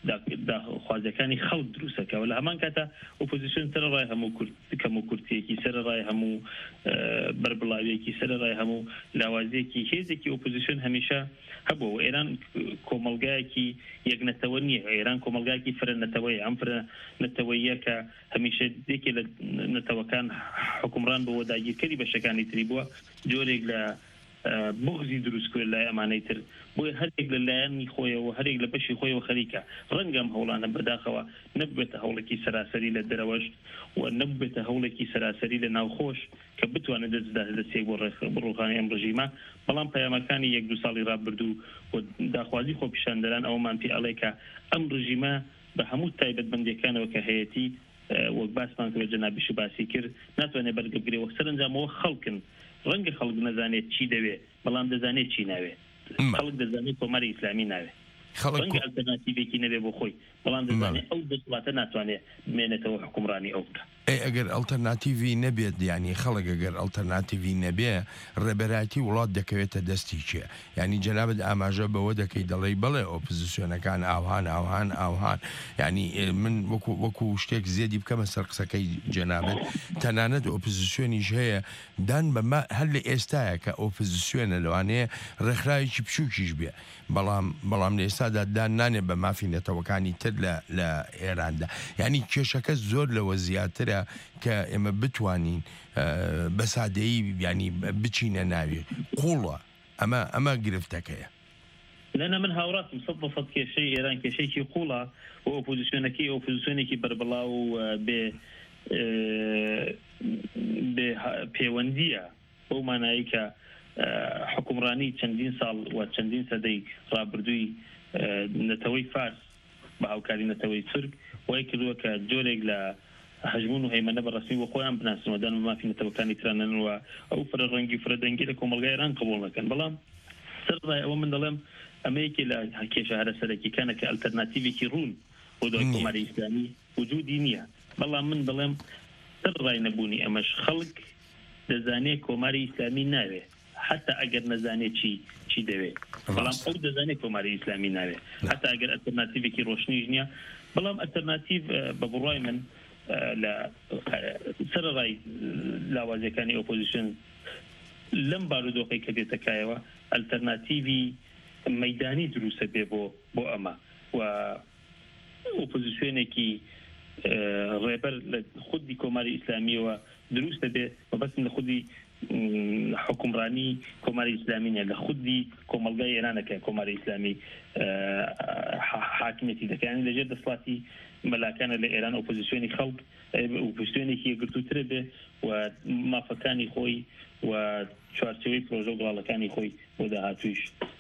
داخوازەکانی خەڵک دروستەکەەوە لە هەمان کاتە ئۆپۆزیسیۆن سەر ڕای هەموو کەم و کورتێکی سەر ڕای هەموو بەربڵاویەکی سەر ڕای هەموو لاوازەیەکی هێزێکی ئۆپۆزیسیۆن هەمیشە هەبووە ئێران کۆمەلگایەکی یەکنەتەوە نییە ئێران کۆمەلگایەکی فرەنەتەوەی ئەم فرەنەتەوەیە کە هەمیشە دێکێ لە نەتەوەکان حکومڕان بۆ داگیرکەری بەشەکانی تری بووە جۆرێک لە بغزی دروست کرد لای ئەمانەی تر بۆیە هەرێک لە لایەنی خۆیەوە هەرێک لە بەشی خۆیەوە خەریکە ڕەنگەم هەوڵانە بەداخەوە نەبێتە هەوڵێکی سەراسەری لە دەرەوەش و نەبێتە هەوڵێکی سەراسەری لە ناوخۆش کە بتوانێت دەستێک بۆ ڕوخانی ئەم ڕژیمە بەڵام پەیامەکانی یەک دو ساڵی ڕابردوو و داخوازی خۆ پیشاندەران ئەومان پێ ئەڵێ کە ئەم ڕژیمە بە هەموو تایبەتمەندیەکانەوە کە هەیەتی وەک باسمان کرد جەنابیش باسی کرد ناتوانێت بەرگەبگرێەوە سەرنجامەوە خەڵکن ڕەنگە خەڵک نەزانێت چی دەوێت بەڵام دەزانێت چی ناوێت خەڵک دەزانێت کۆماری ئیسلامی ناوێت ڕەنگە ئەلتەرناتیڤێکی نەبێ بۆ خۆی بەڵام دەزانێت ئەو دەسڵاتە ناتوانێت بمێنێتەوە حکومڕانی ئەو بکە ئەگەر ئەلتەرناتیڤی نەبێت ینی خەڵک ئەگەر ئەلتەرناتیڤی نەبێ ڕێبەرایەتی وڵات دەکەوێتە دەستی چیە ینی جەنابەت ئاماژە بەوە دەکەی دەڵێ بڵێ ئۆپۆزیسیۆنەکان ئاوهان ئاوهان ئاوهان ینی من وەکو وەکو شتێک زیادی بکەمە سەر قسەکەی جەنابەت تەنانەت ئۆپۆزیسیۆنیش هەیە دان بەما هەر لە ئێستایە کە ئۆپۆزیسیۆنە لەوانەیە ڕێکخراوێکی بچووکیش بێ بەڵام بەڵام لە ئێستادا دان نانێت بە مافی نەتەوەکانی تر لە ئێراندا ینی کێشەکە زۆر لەوە زیاترە کە ئێمە بتوانین بە سادەیی ینی بچینە ناوی قوڵە ئەمە ئەمە گرفتەکەیە لەنە من هاوڕاتم سەد بە سەد کێشەی ئێران کێشەیەکی قوڵە و ئۆپۆزیسیۆنەکەی ئۆپۆزیسیۆنێکی بەربڵاو و بێ بێ پەیوەندیە بەو مانایی کە حکومڕانی چەندین ساڵ و چەندین سەدەی ڕابردووی نەتەوەی فارس بە هاوکاری نەتەوەی تورک وای کردووە کە جۆرێک لە هەژمون و هەیمەنە بەڕاستی بۆ خۆیان بناسنەوە دان مافی نەتەوەکانی ترانەوە ئەو فرە ڕەنگی فرە دەنگی لە کۆمەلگای ئێران قبوڵ نەکەن بەڵام سەرڕای ئەوە من دەڵێم ئەمەیەکی لە کێشە هەرە سەرەکیەکانە کە ئەلتەرناتیڤێکی ڕوون بۆ دوای کۆماری ئیسلامی وجودی نییە بەڵام من دەڵێم سەرڕای نەبوونی ئەمەش خەڵک دەزانێت کۆماری ئیسلامی ناوێت حتى ئەگەر نەزانێت چی چی دەوێت بەڵام ئەو دەزانێت کۆماری ئیسلامی ناوێت حتى ئەگەر ئەلتەرناتیڤێکی ڕۆشنیش نییە بەڵام ئەلتەرناتیڤ بە بڕای من لە سەرڕای لاوازەکانی ئۆپۆزیسیۆن لەم بارودۆخی کە دێتەکایەوە ئەلتەرناتیڤی مەیدانی دروستە بێ بۆ بۆ ئەمە و ئۆپۆزیسیۆنێکی ڕێبەر لە خودی کۆماری ئیسلامیەوە دروستە بێ بەبەستم لە خودی حکومڕانی کۆماری ئیسلامی نیە لە خودی کۆمەلگای ئێرانەکە کۆماری ئیسلامی حاکمیەتی دەکەیان لەژێر دەسڵاتی مەلاکانە لە ئێران ئۆپۆزیسیۆنی خەڵک ئۆپۆزیسیۆنێکی یەکگرتووترە بێ و مافەکانی خۆی و چوارچێوەی پرۆژە و گڵاڵەکانی خۆی بۆ داهاتوویش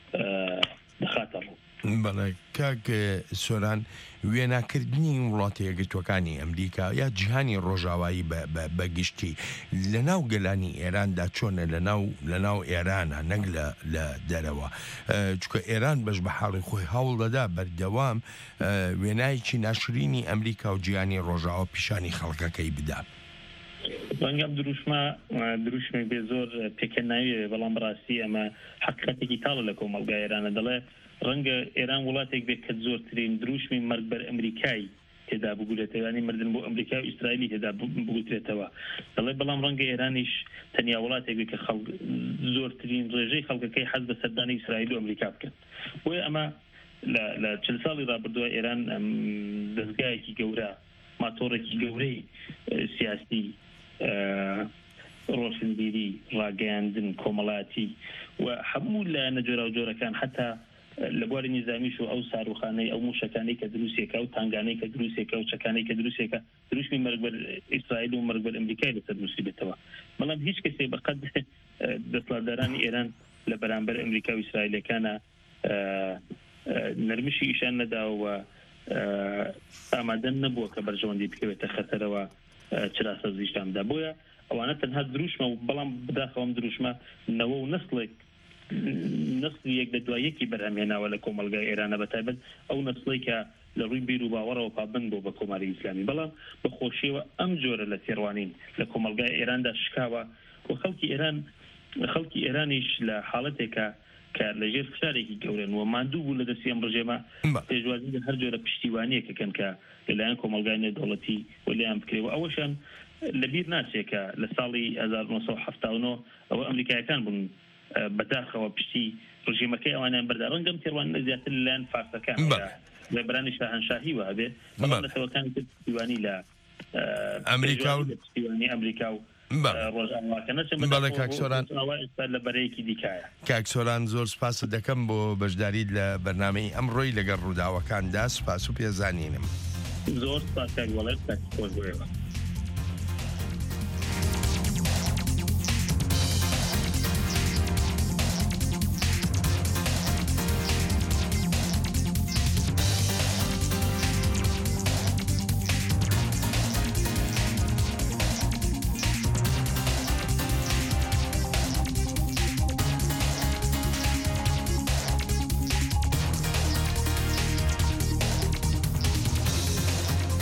دەخاتە ڕوو بەڵێ کاک سۆران وێناکردنی وڵاتی یەکگرتووەکانی ئەمریکا یا جیهانی ڕۆژاوایی بەگشتی لە ناو گەلانی ئێراندا چۆنە لە ناو ئێرانە نەک لە دەرەوە چکە ئێران بەش بە حاڵی خۆی هەوڵ دەدا بەردەوام وێنایکی ناشرینی ئەمریکا و جیهانی ڕۆژاوە پیشانی خەڵکەکەی بدا ڕەنگەم دروشمە دروشمێک بێ زۆر پێکە ناوێ بەڵام بەڕاستی ئەمە حقیقەتێکی تاڵە لە کۆمەلگای ئێرانە دەڵێ ڕەنگە ئێران وڵاتێک بێت کە زۆرترین دروشمی مەرگ بەر ئەمریکای تێدا بگولێتەوە ینی مردن بۆ ئەمریکا و ئیسرائیلی تێدا بگوترێتەوە دەڵێ بەڵام ڕەنگە ئێرانیش تەنیا وڵاتێک بێت کە زۆرترین ڕێژەی خەڵکەکەی حەز بە سەردانی ئیسرائیل و ئەمریکا بکەن بۆیە ئەمە لە چل ساڵی ڕابردووە ئێران دەستگایەکی گەورە ماتۆڕێکی گەورەی سیاسی ڕۆشنبیری ڕاگەیاندن کۆمەڵاتی و هەموو لە نەجۆرا و جۆرەکان حتا لە بواری نیزامیش و ئەو ساروخانەی ئەو موشەکانەی کە دروستێکە و تانگانەی کە دروستێکە و چەکانەی کە دروستێکە دروستمی مەرگ بەر ئیسرائیل و مەرگ بەر ئەمریکای لەسەر دروستی بێتەوە بەڵام هیچ کەسێ بەقەد دەسەڵاتدارانی ئێران لە بەرامبەر ئەمریکا و ئیسرائیلەکانە نەرمشی ئیشان نەداوە ئامادە نەبووە کە بەرژەوەندی بکەوێتە خەتەرەوە چراسە زیشتامدا بۆیە ئەوانە تەنها دروشمە و بەڵام بداخەوەم دروشمە نەوە و نەسڵێک نسلی یەک لە دوایەکی بەرهەمهێناوە لە کۆمەلگای ئێرانە بەتایبەت ئەو نسڵی کە لە ڕووی بیر و باوەڕەوە پابند بۆ بە کۆماری ئیسلامی بەڵام بە خۆشیەوە ئەم جۆرە لە تێڕوانین لە کۆمەلگای ئێراندا شکاوە و خەڵکی ئێران خەڵکی ئێرانیش لە حاڵەتێکە کە لەژێر فشارێکی گەورن و ماندوو بوو لە دەستی ئەم ڕژێمە پێشوازی لە هەر جۆرە پشتیوانیەکەکەن کە لەلایەن کۆمەلگای نێودەوڵەتی وەلیان بکرێەوە ئەوەشان لەبیر ناچێکە لە ساڵی هەزار و نۆسەد و حەڤتا و نۆ ئەوە ئەمریکایەکان بوون بەداخەوە پشتی ڕژێمەکەی ئەوانیان بەردا ڕەنگەم تێڕوانینە زیاتر لەلایەن فارسەکان لە بەرانی شاهەنشاهی وهابێ بەڵام لە سەوەکانی تر پشتیوانی لە ئەمریکا و پشتیوانی ئەمریکا و لە بەرەیەکی دیکایە کاکسۆران زۆر سپاس دەکەم بۆ بەشداریت لە بەرنامەی ئەمڕۆی لەگەڵ ڕووداوەکاندا سپاس و پێزانینم زۆر سپاس کاک وەڵێت خۆش بۆیەوە